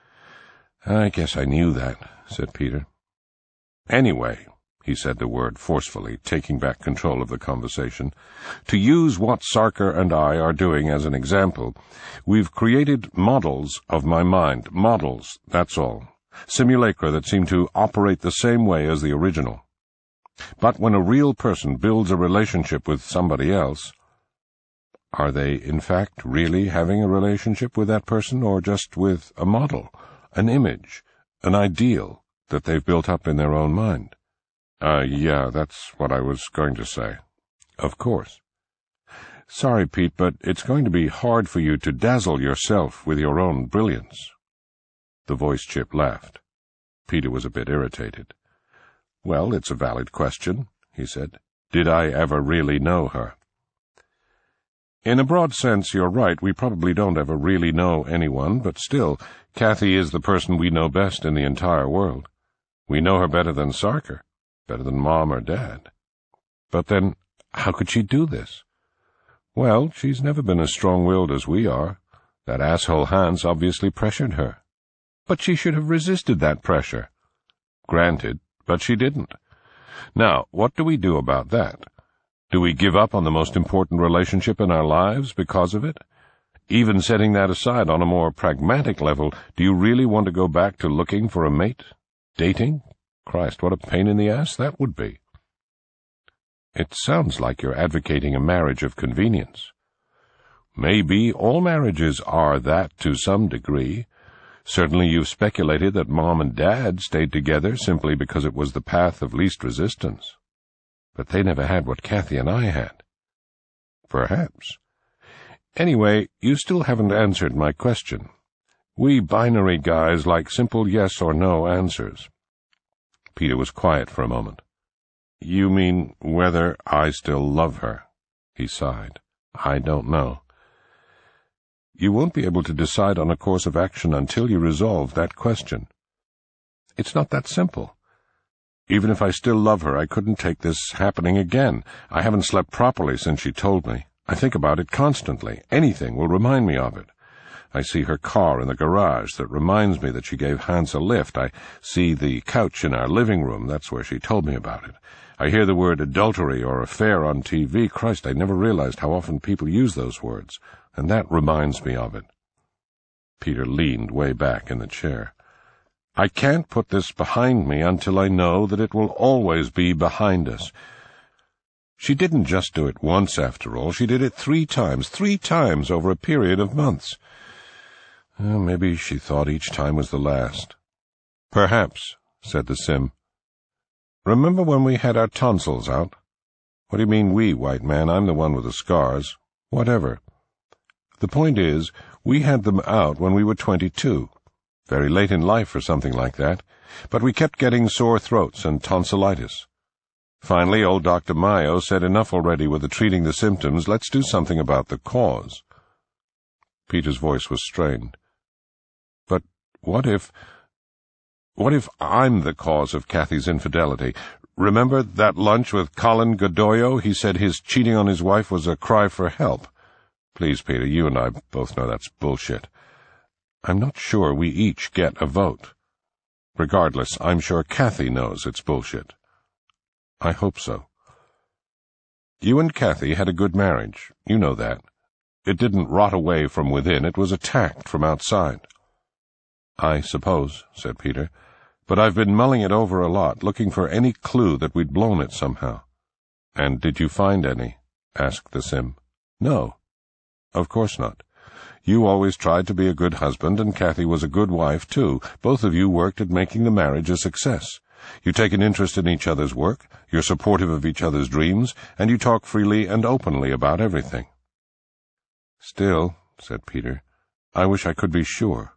"I guess I knew that," said Peter. "Anyway," he said the word forcefully, taking back control of the conversation, "to use what Sarker and I are doing as an example, we've created models of my mind. Models, that's all. Simulacra that seem to operate the same way as the original. But when a real person builds a relationship with somebody else— Are they, in fact, really having a relationship with that person, or just with a model, an image, an ideal that they've built up in their own mind?" Uh, yeah, that's what I was going to say." "Of course." "Sorry, Pete, but it's going to be hard for you to dazzle yourself with your own brilliance." The voice chip laughed. Peter was a bit irritated. "Well, it's a valid question," he said. "Did I ever really know her?" "In a broad sense, you're right. We probably don't ever really know anyone, but still, Kathy is the person we know best in the entire world. We know her better than Sarker, better than Mom or Dad. But then, how could she do this? Well, she's never been as strong-willed as we are. That asshole Hans obviously pressured her. But she should have resisted that pressure." "Granted, but she didn't. Now, what do we do about that? Do we give up on the most important relationship in our lives because of it? Even setting that aside on a more pragmatic level, do you really want to go back to looking for a mate? Dating? Christ, what a pain in the ass that would be." "It sounds like you're advocating a marriage of convenience." "Maybe all marriages are that to some degree. Certainly you've speculated that Mom and Dad stayed together simply because it was the path of least resistance. But they never had what Kathy and I had." "Perhaps. Anyway, you still haven't answered my question. We binary guys like simple yes or no answers." Peter was quiet for a moment. "You mean whether I still love her?" He sighed. "I don't know." "You won't be able to decide on a course of action until you resolve that question." "It's not that simple. Even if I still love her, I couldn't take this happening again. I haven't slept properly since she told me. I think about it constantly. Anything will remind me of it. I see her car in the garage. That reminds me that she gave Hans a lift. I see the couch in our living room. That's where she told me about it. I hear the word adultery or affair on T V. Christ, I never realized how often people use those words, and that reminds me of it." Peter leaned way back in the chair. "I can't put this behind me until I know that it will always be behind us. She didn't just do it once, after all. She did it three times, three times over a period of months. Well, maybe she thought each time was the last." "Perhaps," said the Sim. "Remember when we had our tonsils out?" "What do you mean we, white man? I'm the one with the scars." "Whatever. The point is, we had them out when we were twenty-two. Very late in life or something like that. But we kept getting sore throats and tonsillitis. Finally, old Doctor Mayo said enough already with the treating the symptoms. Let's do something about the cause." Peter's voice was strained. "But what if... what if I'm the cause of Kathy's infidelity? Remember that lunch with Colin Godoyo? He said his cheating on his wife was a cry for help. Please, Peter, you and I both know that's bullshit. I'm not sure we each get a vote. Regardless, I'm sure Kathy knows it's bullshit." "I hope so." "You and Kathy had a good marriage. You know that. It didn't rot away from within. It was attacked from outside." "I suppose," said Peter. "But I've been mulling it over a lot, looking for any clue that we'd blown it somehow." "And did you find any?" asked the Sim. "No. Of course not. You always tried to be a good husband, and Kathy was a good wife, too. Both of you worked at making the marriage a success. You take an interest in each other's work, you're supportive of each other's dreams, and you talk freely and openly about everything." "Still," said Peter, "I wish I could be sure."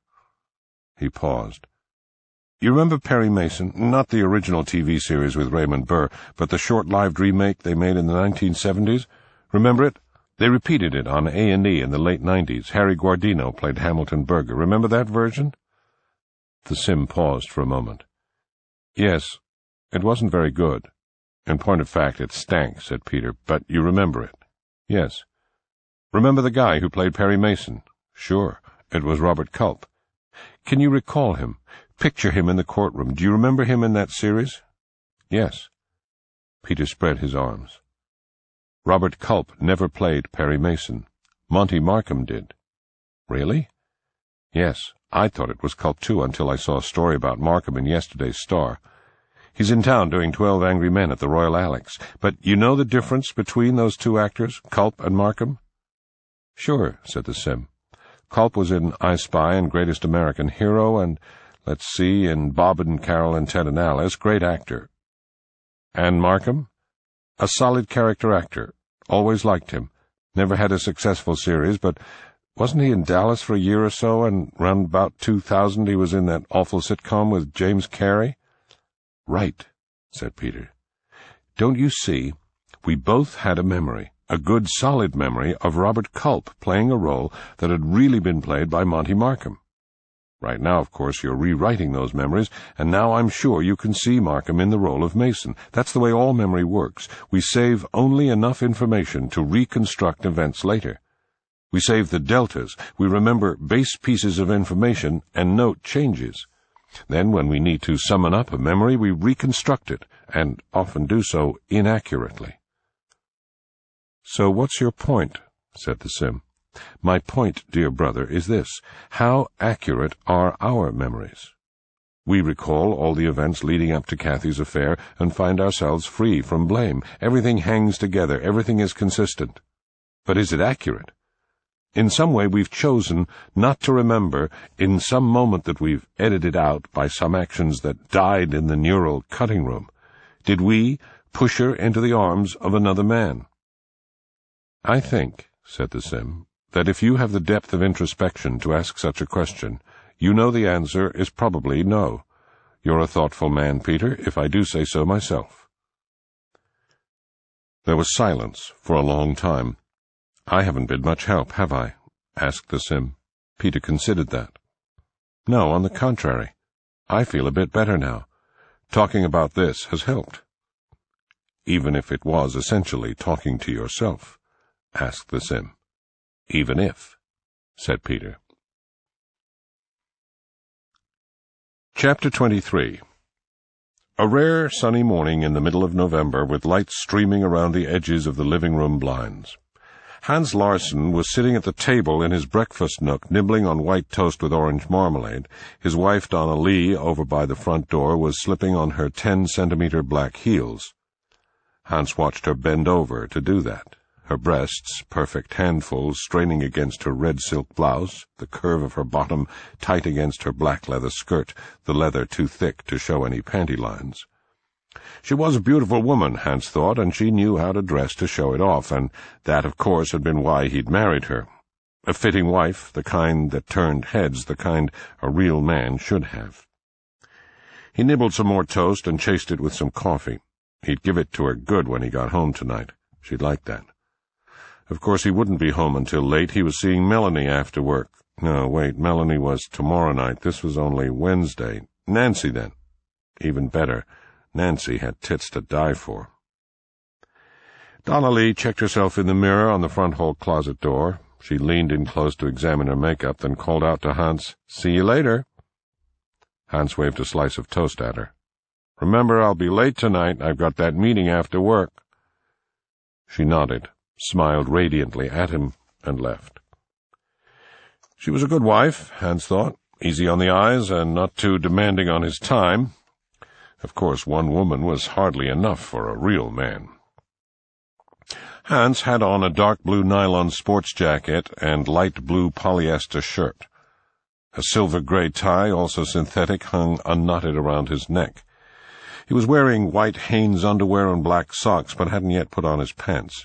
He paused. "You remember Perry Mason? Not the original T V series with Raymond Burr, but the short-lived remake they made in the nineteen seventies? Remember it? They repeated it on A and E in the late nineties. Harry Guardino played Hamilton Berger. Remember that version?" The Sim paused for a moment. "Yes, it wasn't very good. In point of fact, it stank," said Peter, "but you remember it?" "Yes." "Remember the guy who played Perry Mason?" "Sure. It was Robert Culp." "Can you recall him? Picture him in the courtroom. Do you remember him in that series?" "Yes." Peter spread his arms. "Robert Culp never played Perry Mason. Monty Markham did." "Really?" "Yes. I thought it was Culp, too, until I saw a story about Markham in yesterday's Star. He's in town doing Twelve Angry Men at the Royal Alex. But you know the difference between those two actors, Culp and Markham?" "Sure," said the Sim. "Culp was in I Spy and Greatest American Hero, and, let's see, in Bob and Carol and Ted and Alice. Great actor." "And Markham?" "A solid character actor. Always liked him. Never had a successful series, but wasn't he in Dallas for a year or so, and round about two thousand he was in that awful sitcom with James Carey?" "Right," said Peter. "Don't you see? We both had a memory, a good solid memory of Robert Culp playing a role that had really been played by Monty Markham. Right now, of course, you're rewriting those memories, and now I'm sure you can see Markham in the role of Mason. That's the way all memory works. We save only enough information to reconstruct events later. We save the deltas. We remember base pieces of information and note changes. Then, when we need to summon up a memory, we reconstruct it, and often do so inaccurately." "So what's your point?" said the Sim. "My point, dear brother, is this. How accurate are our memories? We recall all the events leading up to Kathy's affair and find ourselves free from blame. Everything hangs together. Everything is consistent. But is it accurate? In some way we've chosen not to remember, in some moment that we've edited out by some actions that died in the neural cutting room. Did we push her into the arms of another man?" "I think," said the Sim, that if you have the depth of introspection to ask such a question, you know the answer is probably no. You're a thoughtful man, Peter, if I do say so myself." There was silence for a long time. "I haven't been much help, have I?" asked the Sim. Peter considered that. "No, on the contrary. I feel a bit better now. Talking about this has helped." "Even if it was essentially talking to yourself?" asked the Sim. "Even if," said Peter. Chapter twenty-three. A rare sunny morning in the middle of November, with light streaming around the edges of the living-room blinds. Hans Larsen was sitting at the table in his breakfast nook, nibbling on white toast with orange marmalade. His wife, Donna Lee, over by the front door, was slipping on her ten-centimeter black heels. Hans watched her bend over to do that, her breasts, perfect handfuls, straining against her red silk blouse, the curve of her bottom tight against her black leather skirt, the leather too thick to show any panty lines. She was a beautiful woman, Hans thought, and she knew how to dress to show it off, and that, of course, had been why he'd married her. A fitting wife, the kind that turned heads, the kind a real man should have. He nibbled some more toast and chased it with some coffee. He'd give it to her good when he got home tonight. She'd like that. Of course, he wouldn't be home until late. He was seeing Melanie after work. No, wait, Melanie was tomorrow night. This was only Wednesday. Nancy, then. Even better. Nancy had tits to die for. Donna Lee checked herself in the mirror on the front hall closet door. She leaned in close to examine her makeup, then called out to Hans, "See you later." Hans waved a slice of toast at her. "Remember, I'll be late tonight. I've got that meeting after work." She nodded, smiled radiantly at him, and left. She was a good wife, Hans thought, easy on the eyes and not too demanding on his time. Of course, one woman was hardly enough for a real man. Hans had on a dark blue nylon sports jacket and light blue polyester shirt. A silver-gray tie, also synthetic, hung unknotted around his neck. He was wearing white Hanes underwear and black socks, but hadn't yet put on his pants.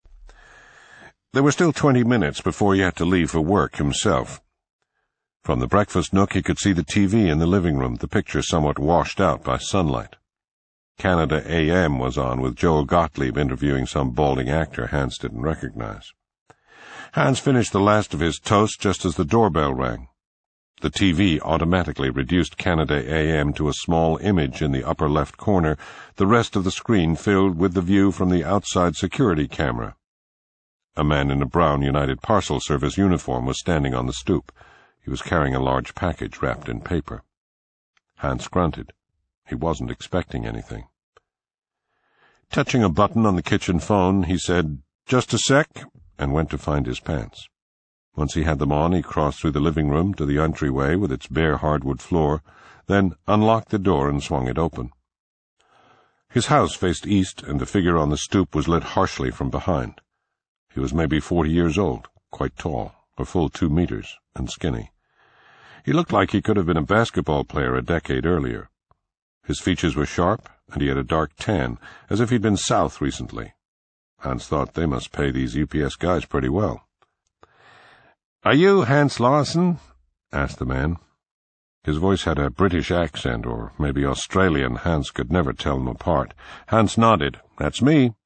There were still twenty minutes before he had to leave for work himself. From the breakfast nook he could see the T V in the living room, the picture somewhat washed out by sunlight. Canada A M was on, with Joel Gottlieb interviewing some balding actor Hans didn't recognize. Hans finished the last of his toast just as the doorbell rang. The T V automatically reduced Canada A M to a small image in the upper left corner, the rest of the screen filled with the view from the outside security camera. A man in a brown United Parcel Service uniform was standing on the stoop. He was carrying a large package wrapped in paper. Hans grunted. He wasn't expecting anything. Touching a button on the kitchen phone, he said, "Just a sec," and went to find his pants. Once he had them on, he crossed through the living room to the entryway with its bare hardwood floor, then unlocked the door and swung it open. His house faced east, and the figure on the stoop was lit harshly from behind. He was maybe forty years old, quite tall, a full two meters, and skinny. He looked like he could have been a basketball player a decade earlier. His features were sharp, and he had a dark tan, as if he'd been south recently. Hans thought they must pay these U P S guys pretty well. "Are you Hans Larsen?" asked the man. His voice had a British accent, or maybe Australian. Hans could never tell them apart. Hans nodded. "That's me."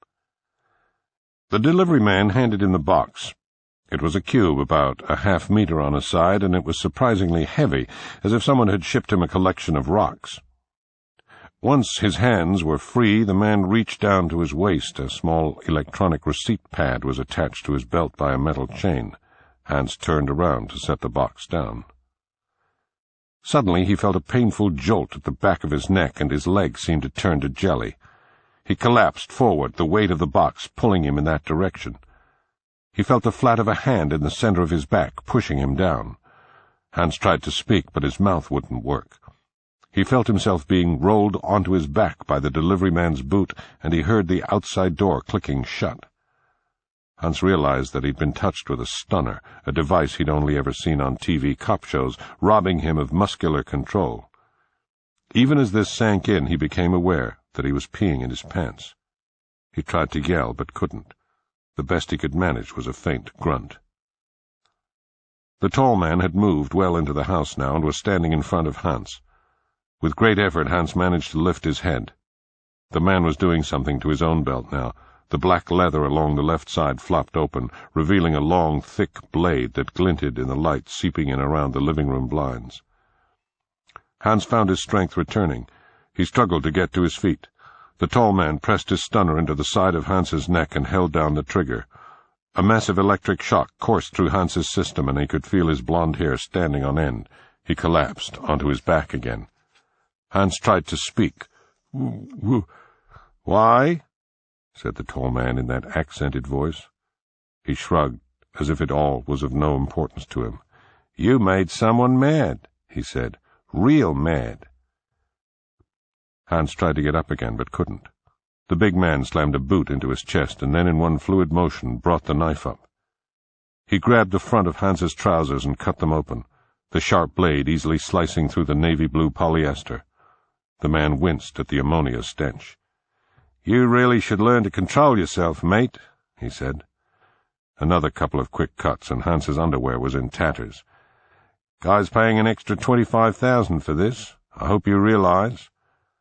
The delivery man handed him the box. It was a cube about a half meter on a side, and it was surprisingly heavy, as if someone had shipped him a collection of rocks. Once his hands were free, the man reached down to his waist. A small electronic receipt pad was attached to his belt by a metal chain. Hans turned around to set the box down. Suddenly he felt a painful jolt at the back of his neck, and his legs seemed to turn to jelly. He collapsed forward, the weight of the box pulling him in that direction. He felt the flat of a hand in the center of his back, pushing him down. Hans tried to speak, but his mouth wouldn't work. He felt himself being rolled onto his back by the delivery man's boot, and he heard the outside door clicking shut. Hans realized that he'd been touched with a stunner, a device he'd only ever seen on T V cop shows, robbing him of muscular control. Even as this sank in, he became aware that he was peeing in his pants. He tried to yell, but couldn't. The best he could manage was a faint grunt. The tall man had moved well into the house now and was standing in front of Hans. With great effort, Hans managed to lift his head. The man was doing something to his own belt now. The black leather along the left side flopped open, revealing a long, thick blade that glinted in the light seeping in around the living-room blinds. Hans found his strength returning. He struggled to get to his feet. The tall man pressed his stunner into the side of Hans's neck and held down the trigger. A massive electric shock coursed through Hans's system, and he could feel his blond hair standing on end. He collapsed onto his back again. Hans tried to speak. "Why?" said the tall man in that accented voice. He shrugged, as if it all was of no importance to him. "You made someone mad," he said. "Real mad." Hans tried to get up again, but couldn't. The big man slammed a boot into his chest and then in one fluid motion brought the knife up. He grabbed the front of Hans's trousers and cut them open, the sharp blade easily slicing through the navy-blue polyester. The man winced at the ammonia stench. "You really should learn to control yourself, mate," he said. Another couple of quick cuts, and Hans's underwear was in tatters. "Guy's paying an extra twenty-five thousand for this. I hope you realize."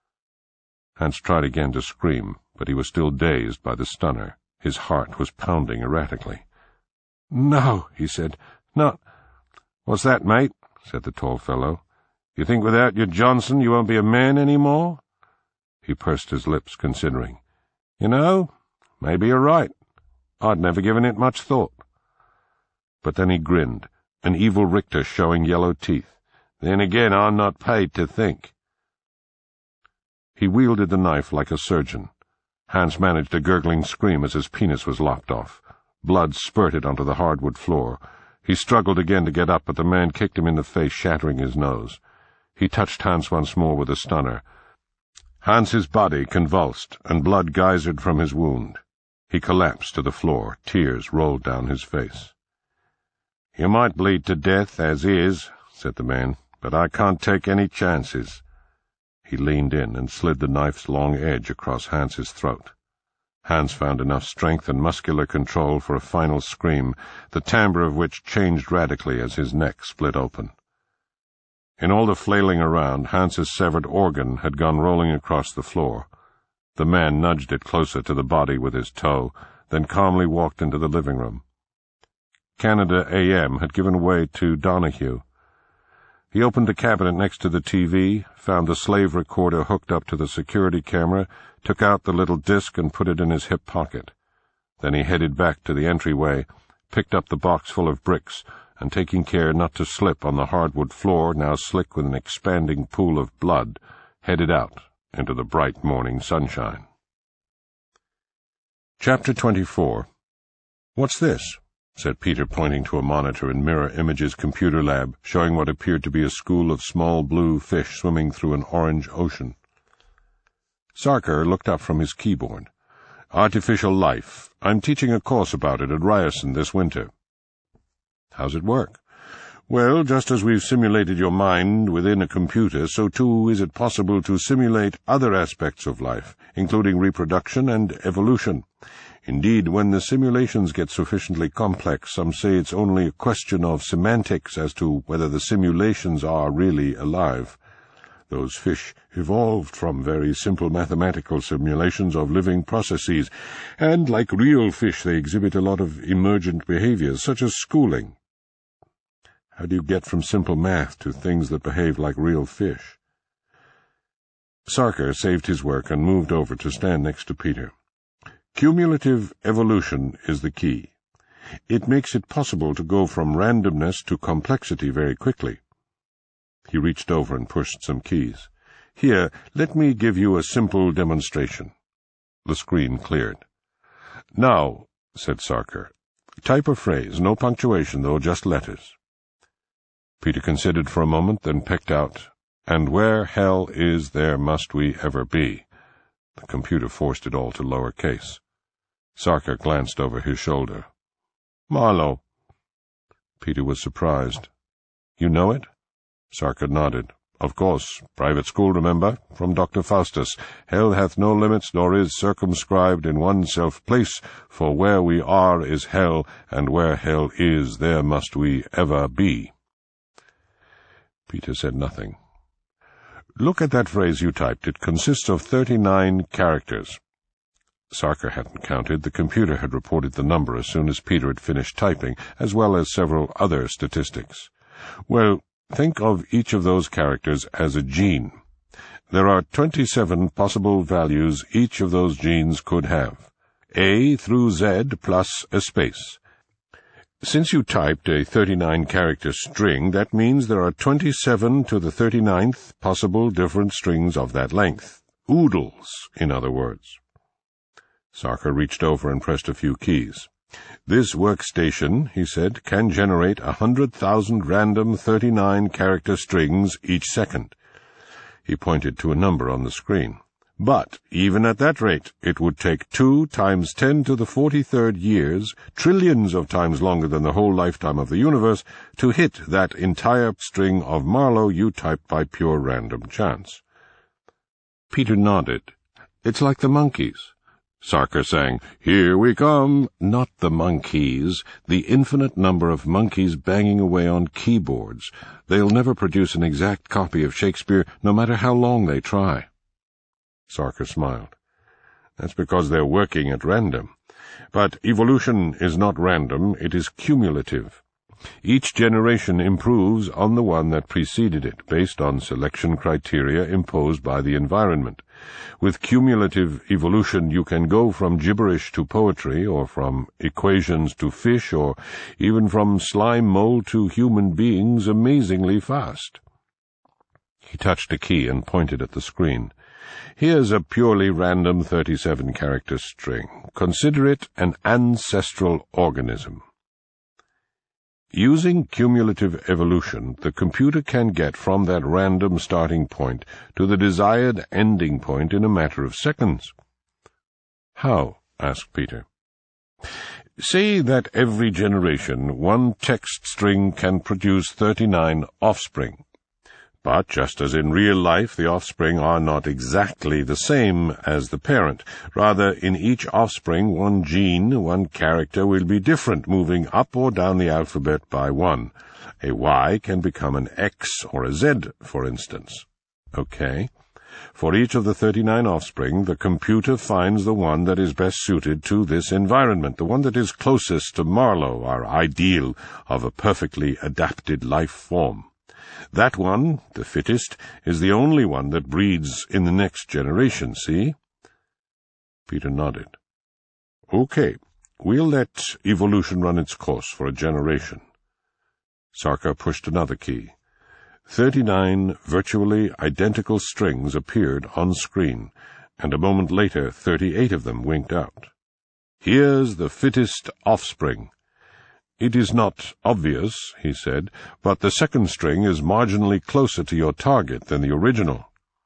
Hans tried again to scream, but he was still dazed by the stunner. His heart was pounding erratically. "No," he said. "Not—" "What's that, mate?" said the tall fellow. "You think without your Johnson you won't be a man any more?" He pursed his lips, considering. "You know, maybe you're right. I'd never given it much thought." But then he grinned, an evil Richter showing yellow teeth. "Then again, I'm not paid to think." He wielded the knife like a surgeon. Hans managed a gurgling scream as his penis was lopped off. Blood spurted onto the hardwood floor. He struggled again to get up, but the man kicked him in the face, shattering his nose. He touched Hans once more with a stunner. Hans's body convulsed, and blood geysered from his wound. He collapsed to the floor. Tears rolled down his face. "You might bleed to death, as is," said the man, "but I can't take any chances." He leaned in and slid the knife's long edge across Hans's throat. Hans found enough strength and muscular control for a final scream, the timbre of which changed radically as his neck split open. In all the flailing around, Hans's severed organ had gone rolling across the floor. The man nudged it closer to the body with his toe, then calmly walked into the living room. Canada A M had given way to Donahue. He opened the cabinet next to the T V, found the slave recorder hooked up to the security camera, took out the little disc and put it in his hip pocket. Then he headed back to the entryway, picked up the box full of bricks, and taking care not to slip on the hardwood floor, now slick with an expanding pool of blood, headed out into the bright morning sunshine. Chapter twenty-four. "What's this?" said Peter, pointing to a monitor in Mirror Image's computer lab, showing what appeared to be a school of small blue fish swimming through an orange ocean. Sarker looked up from his keyboard. "Artificial life. I'm teaching a course about it at Ryerson this winter." "How's it work?" "Well, just as we've simulated your mind within a computer, so too is it possible to simulate other aspects of life, including reproduction and evolution. Indeed, when the simulations get sufficiently complex, some say it's only a question of semantics as to whether the simulations are really alive. Those fish evolved from very simple mathematical simulations of living processes, and like real fish they exhibit a lot of emergent behaviors, such as schooling." "How do you get from simple math to things that behave like real fish?" Sarker saved his work and moved over to stand next to Peter. "Cumulative evolution is the key. It makes it possible to go from randomness to complexity very quickly." He reached over and pushed some keys. "Here, let me give you a simple demonstration." The screen cleared. "Now," said Sarker, "type a phrase, no punctuation, though, just letters." Peter considered for a moment, then picked out, "And where hell is there must we ever be?" The computer forced it all to lower case. Sarker glanced over his shoulder. "Marlowe." Peter was surprised. "You know it?" Sarker nodded. Of course, private school, remember, from Doctor Faustus. Hell hath no limits, nor is circumscribed in oneself place, for where we are is hell, and where hell is, there must we ever be. Peter said nothing. Look at that phrase you typed. It consists of thirty-nine characters. Sarker hadn't counted. The computer had reported the number as soon as Peter had finished typing, as well as several other statistics. Well, think of each of those characters as a gene. There are twenty-seven possible values each of those genes could have. A through Z plus a space. Since you typed a thirty-nine character string, that means there are twenty-seven to the thirty-ninth possible different strings of that length. Oodles, in other words. Sarker reached over and pressed a few keys. This workstation, he said, can generate a hundred thousand random thirty-nine character strings each second. He pointed to a number on the screen. But, even at that rate, it would take two times ten to the forty-third years, trillions of times longer than the whole lifetime of the universe, to hit that entire string of Marlowe you typed by pure random chance. Peter nodded. It's like the monkeys. Sarker sang, "Here we come," not the monkeys, the infinite number of monkeys banging away on keyboards. They'll never produce an exact copy of Shakespeare, no matter how long they try. Sarker smiled. That's because they're working at random. But evolution is not random, it is cumulative. Each generation improves on the one that preceded it, based on selection criteria imposed by the environment. With cumulative evolution, you can go from gibberish to poetry, or from equations to fish, or even from slime mold to human beings amazingly fast. He touched a key and pointed at the screen. Here's a purely random thirty-seven character string. Consider it an ancestral organism. Using cumulative evolution, the computer can get from that random starting point to the desired ending point in a matter of seconds. How? Asked Peter. Say that every generation one text string can produce thirty-nine offspring. But just as in real life, the offspring are not exactly the same as the parent. Rather, in each offspring, one gene, one character will be different, moving up or down the alphabet by one. A Y can become an X or a Z, for instance. Okay. For each of the thirty-nine offspring, the computer finds the one that is best suited to this environment, the one that is closest to Marlowe, our ideal of a perfectly adapted life form. That one, the fittest, is the only one that breeds in the next generation, see? Peter nodded. Okay, we'll let evolution run its course for a generation. Sarker pushed another key. Thirty-nine virtually identical strings appeared on screen, and a moment later thirty-eight of them winked out. Here's the fittest offspring. It is not obvious, he said, but the second string is marginally closer to your target than the original.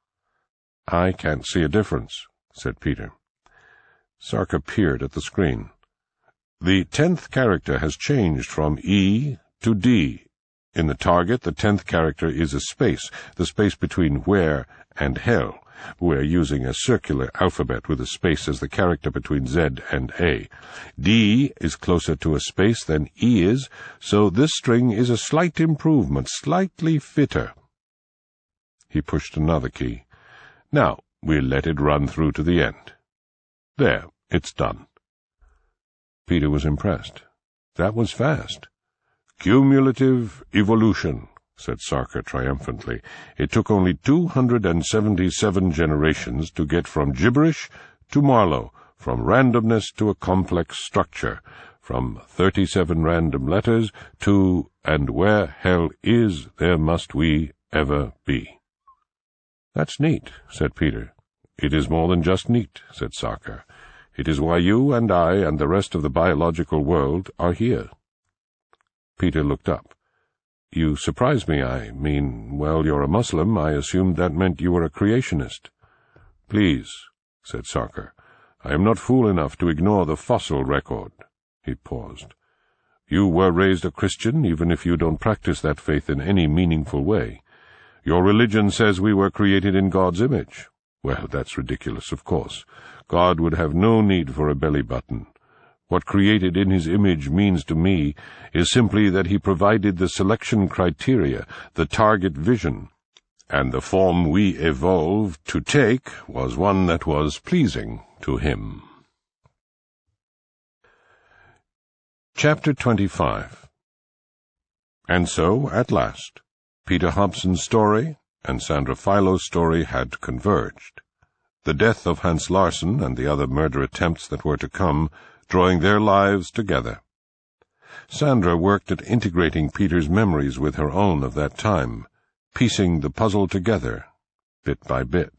I can't see a difference, said Peter. Sarker peered at the screen. The tenth character has changed from E to D. In the target, the tenth character is a space, the space between where and hell. We're using a circular alphabet with a space as the character between Z and A. D is closer to a space than E is, so this string is a slight improvement, slightly fitter. He pushed another key. Now, we'll let it run through to the end. There, it's done. Peter was impressed. That was fast. Cumulative evolution, said Sarker triumphantly. It took only two hundred and seventy-seven generations to get from gibberish to Marlowe, from randomness to a complex structure, from thirty-seven random letters to, and where hell is, there must we ever be. That's neat, said Peter. It is more than just neat, said Sarker. It is why you and I and the rest of the biological world are here. Peter looked up. You surprise me. I mean, well, you're a Muslim. I assumed that meant you were a creationist. Please, said Sarker, I am not fool enough to ignore the fossil record. He paused. You were raised a Christian, even if you don't practice that faith in any meaningful way. Your religion says we were created in God's image. Well, that's ridiculous, of course. God would have no need for a belly button. What created in his image means to me is simply that he provided the selection criteria, the target vision, and the form we evolved to take was one that was pleasing to him. Chapter twenty-five. And so, at last, Peter Hobson's story and Sandra Philo's story had converged. The death of Hans Larsen and the other murder attempts that were to come, drawing their lives together. Sandra worked at integrating Peter's memories with her own of that time, piecing the puzzle together, bit by bit.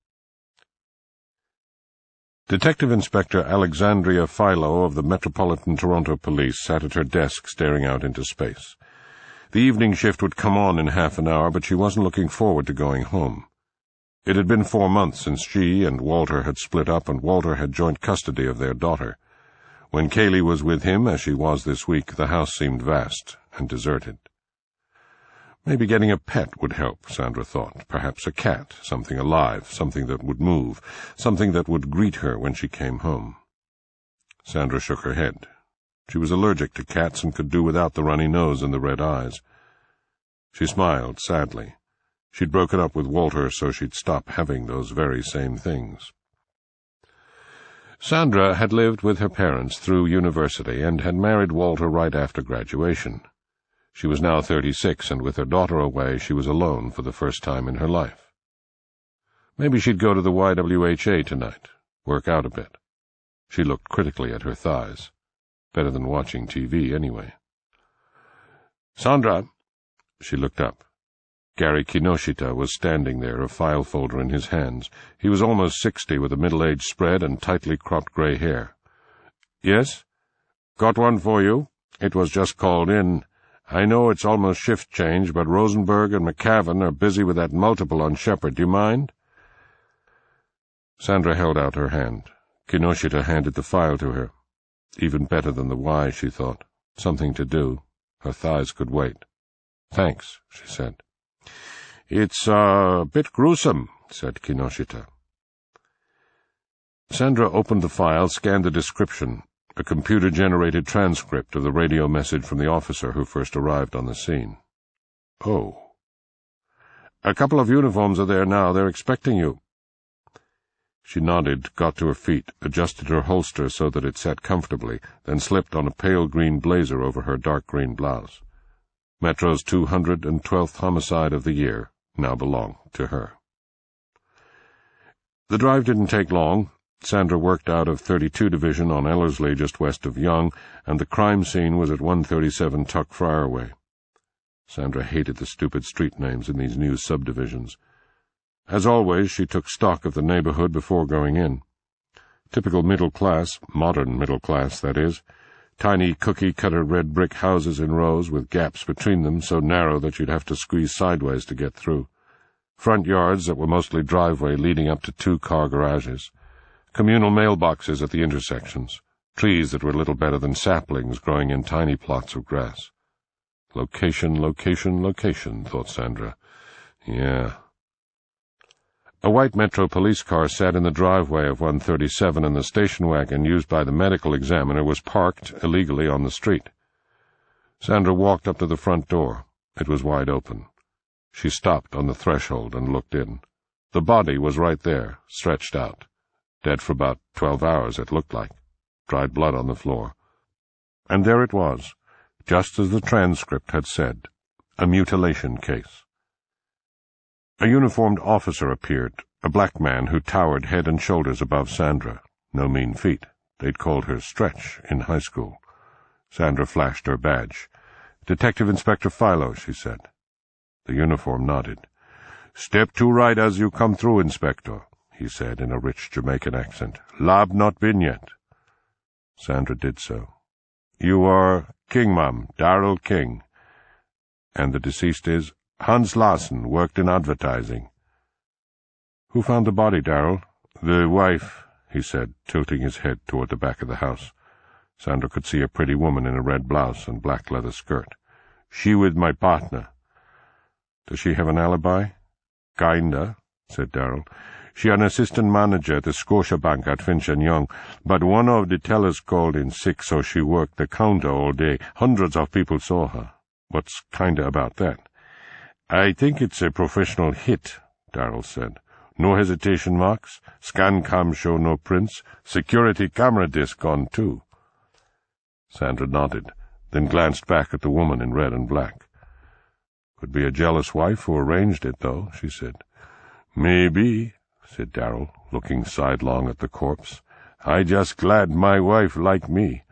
Detective Inspector Alexandria Philo of the Metropolitan Toronto Police sat at her desk staring out into space. The evening shift would come on in half an hour, but she wasn't looking forward to going home. It had been four months since she and Walter had split up, and Walter had joint custody of their daughter. When Kaylee was with him, as she was this week, the house seemed vast and deserted. Maybe getting a pet would help, Sandra thought. Perhaps a cat, something alive, something that would move, something that would greet her when she came home. Sandra shook her head. She was allergic to cats and could do without the runny nose and the red eyes. She smiled sadly. She'd broken up with Walter so she'd stop having those very same things. Sandra had lived with her parents through university and had married Walter right after graduation. She was now thirty-six, and with her daughter away, she was alone for the first time in her life. Maybe she'd go to the Y W H A tonight, work out a bit. She looked critically at her thighs. Better than watching T V, anyway. Sandra! She looked up. Gary Kinoshita was standing there, a file folder in his hands. He was almost sixty, with a middle-aged spread and tightly cropped gray hair. Yes? Got one for you. It was just called in. I know it's almost shift change, but Rosenberg and McCavan are busy with that multiple on Shepard. Do you mind? Sandra held out her hand. Kinoshita handed the file to her. Even better than the Y, she thought. Something to do. Her thighs could wait. Thanks, she said. It's uh, a bit gruesome, said Kinoshita. Sandra opened the file, scanned the description, a computer-generated transcript of the radio message from the officer who first arrived on the scene. Oh. A couple of uniforms are there now. They're expecting you. She nodded, got to her feet, adjusted her holster so that it sat comfortably, then slipped on a pale green blazer over her dark green blouse. Metro's two hundred twelfth homicide of the year now belonged to her. The drive didn't take long. Sandra worked out of thirty-two Division on Ellerslie just west of Yonge, and the crime scene was at one thirty-seven Tuck Friarway. Sandra hated the stupid street names in these new subdivisions. As always, she took stock of the neighborhood before going in. Typical middle class, modern middle class, that is. Tiny cookie-cutter red brick houses in rows with gaps between them so narrow that you'd have to squeeze sideways to get through. Front yards that were mostly driveway leading up to two-car garages. Communal mailboxes at the intersections. Trees that were little better than saplings growing in tiny plots of grass. Location, location, location, thought Sandra. Yeah. A white Metro police car sat in the driveway of one thirty-seven, and the station wagon used by the medical examiner was parked illegally on the street. Sandra walked up to the front door. It was wide open. She stopped on the threshold and looked in. The body was right there, stretched out. Dead for about twelve hours, it looked like. Dried blood on the floor. And there it was, just as the transcript had said, a mutilation case. A uniformed officer appeared, a black man who towered head and shoulders above Sandra. No mean feat. They'd called her Stretch in high school. Sandra flashed her badge. Detective Inspector Philo, she said. The uniform nodded. Step to right as you come through, Inspector, he said in a rich Jamaican accent. Lab not been yet. Sandra did so. You are King, ma'am, Darrell King. And the deceased is Hans Larsen, worked in advertising. Who found the body, Darrell? The wife, he said, tilting his head toward the back of the house. Sandra could see a pretty woman in a red blouse and black leather skirt. She with my partner. Does she have an alibi? Kinda, said Darrell. She an assistant manager at the Scotiabank at Finch and Young, but one of the tellers called in sick, so she worked the counter all day. Hundreds of people saw her. What's kinda about that? I think it's a professional hit, Darrell said. No hesitation marks, scan cam show no prints, security camera disc gone too. Sandra nodded, then glanced back at the woman in red and black. Could be a jealous wife who arranged it, though, she said. Maybe, said Darrell, looking sidelong at the corpse. I just glad my wife like me.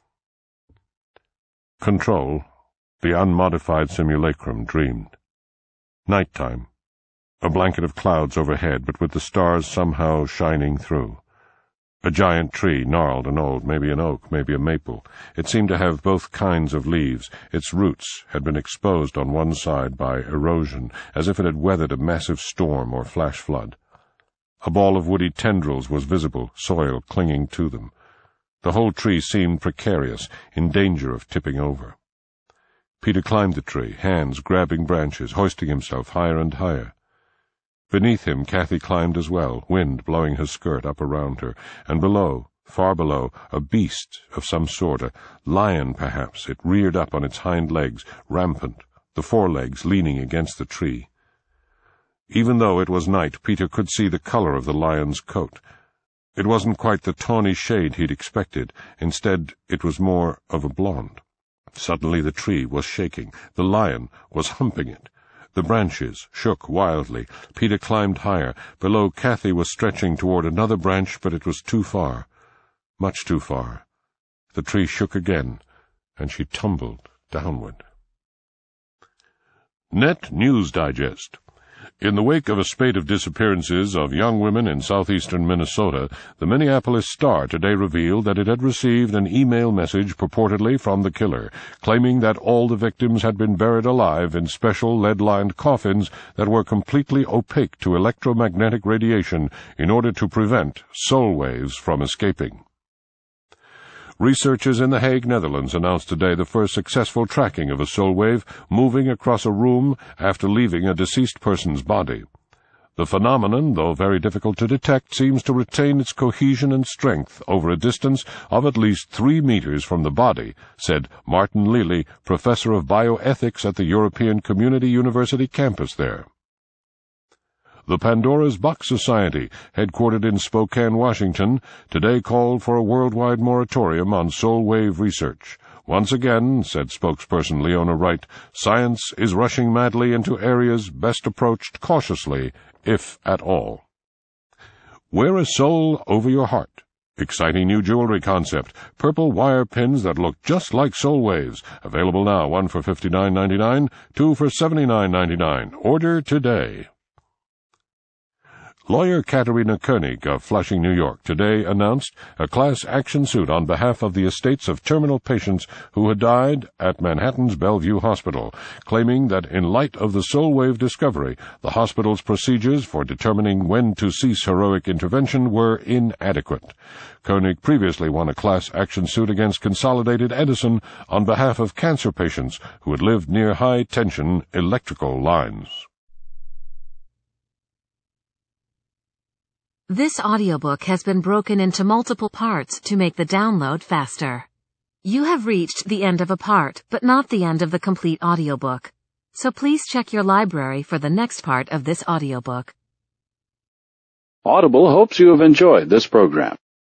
Control, the unmodified simulacrum, dreamed. Nighttime. A blanket of clouds overhead, but with the stars somehow shining through. A giant tree, gnarled and old, maybe an oak, maybe a maple. It seemed to have both kinds of leaves. Its roots had been exposed on one side by erosion, as if it had weathered a massive storm or flash flood. A ball of woody tendrils was visible, soil clinging to them. The whole tree seemed precarious, in danger of tipping over. Peter climbed the tree, hands grabbing branches, hoisting himself higher and higher. Beneath him, Kathy climbed as well, wind blowing her skirt up around her, and below, far below, a beast of some sort, a lion perhaps. It reared up on its hind legs, rampant, the forelegs leaning against the tree. Even though it was night, Peter could see the color of the lion's coat. It wasn't quite the tawny shade he'd expected. Instead, it was more of a blonde. Suddenly the tree was shaking. The lion was humping it. The branches shook wildly. Peter climbed higher. Below, Kathy was stretching toward another branch, but it was too far. Much too far. The tree shook again, and she tumbled downward. Net News Digest. In the wake of a spate of disappearances of young women in southeastern Minnesota, the Minneapolis Star today revealed that it had received an email message purportedly from the killer, claiming that all the victims had been buried alive in special lead-lined coffins that were completely opaque to electromagnetic radiation in order to prevent soul waves from escaping. Researchers in The Hague, Netherlands, announced today the first successful tracking of a soul wave moving across a room after leaving a deceased person's body. The phenomenon, though very difficult to detect, seems to retain its cohesion and strength over a distance of at least three meters from the body, said Martin Lely, professor of bioethics at the European Community University campus there. The Pandora's Box Society, headquartered in Spokane, Washington, today called for a worldwide moratorium on soul wave research. Once again, said spokesperson Leona Wright, science is rushing madly into areas best approached cautiously, if at all. Wear a soul over your heart. Exciting new jewelry concept. Purple wire pins that look just like soul waves. Available now, one for fifty-nine ninety-nine, two for seventy-nine ninety-nine. Order today. Lawyer Katerina Koenig of Flushing, New York, today announced a class action suit on behalf of the estates of terminal patients who had died at Manhattan's Bellevue Hospital, claiming that in light of the soul wave discovery, the hospital's procedures for determining when to cease heroic intervention were inadequate. Koenig previously won a class action suit against Consolidated Edison on behalf of cancer patients who had lived near high-tension electrical lines. This audiobook has been broken into multiple parts to make the download faster. You have reached the end of a part, but not the end of the complete audiobook. So please check your library for the next part of this audiobook. Audible hopes you have enjoyed this program.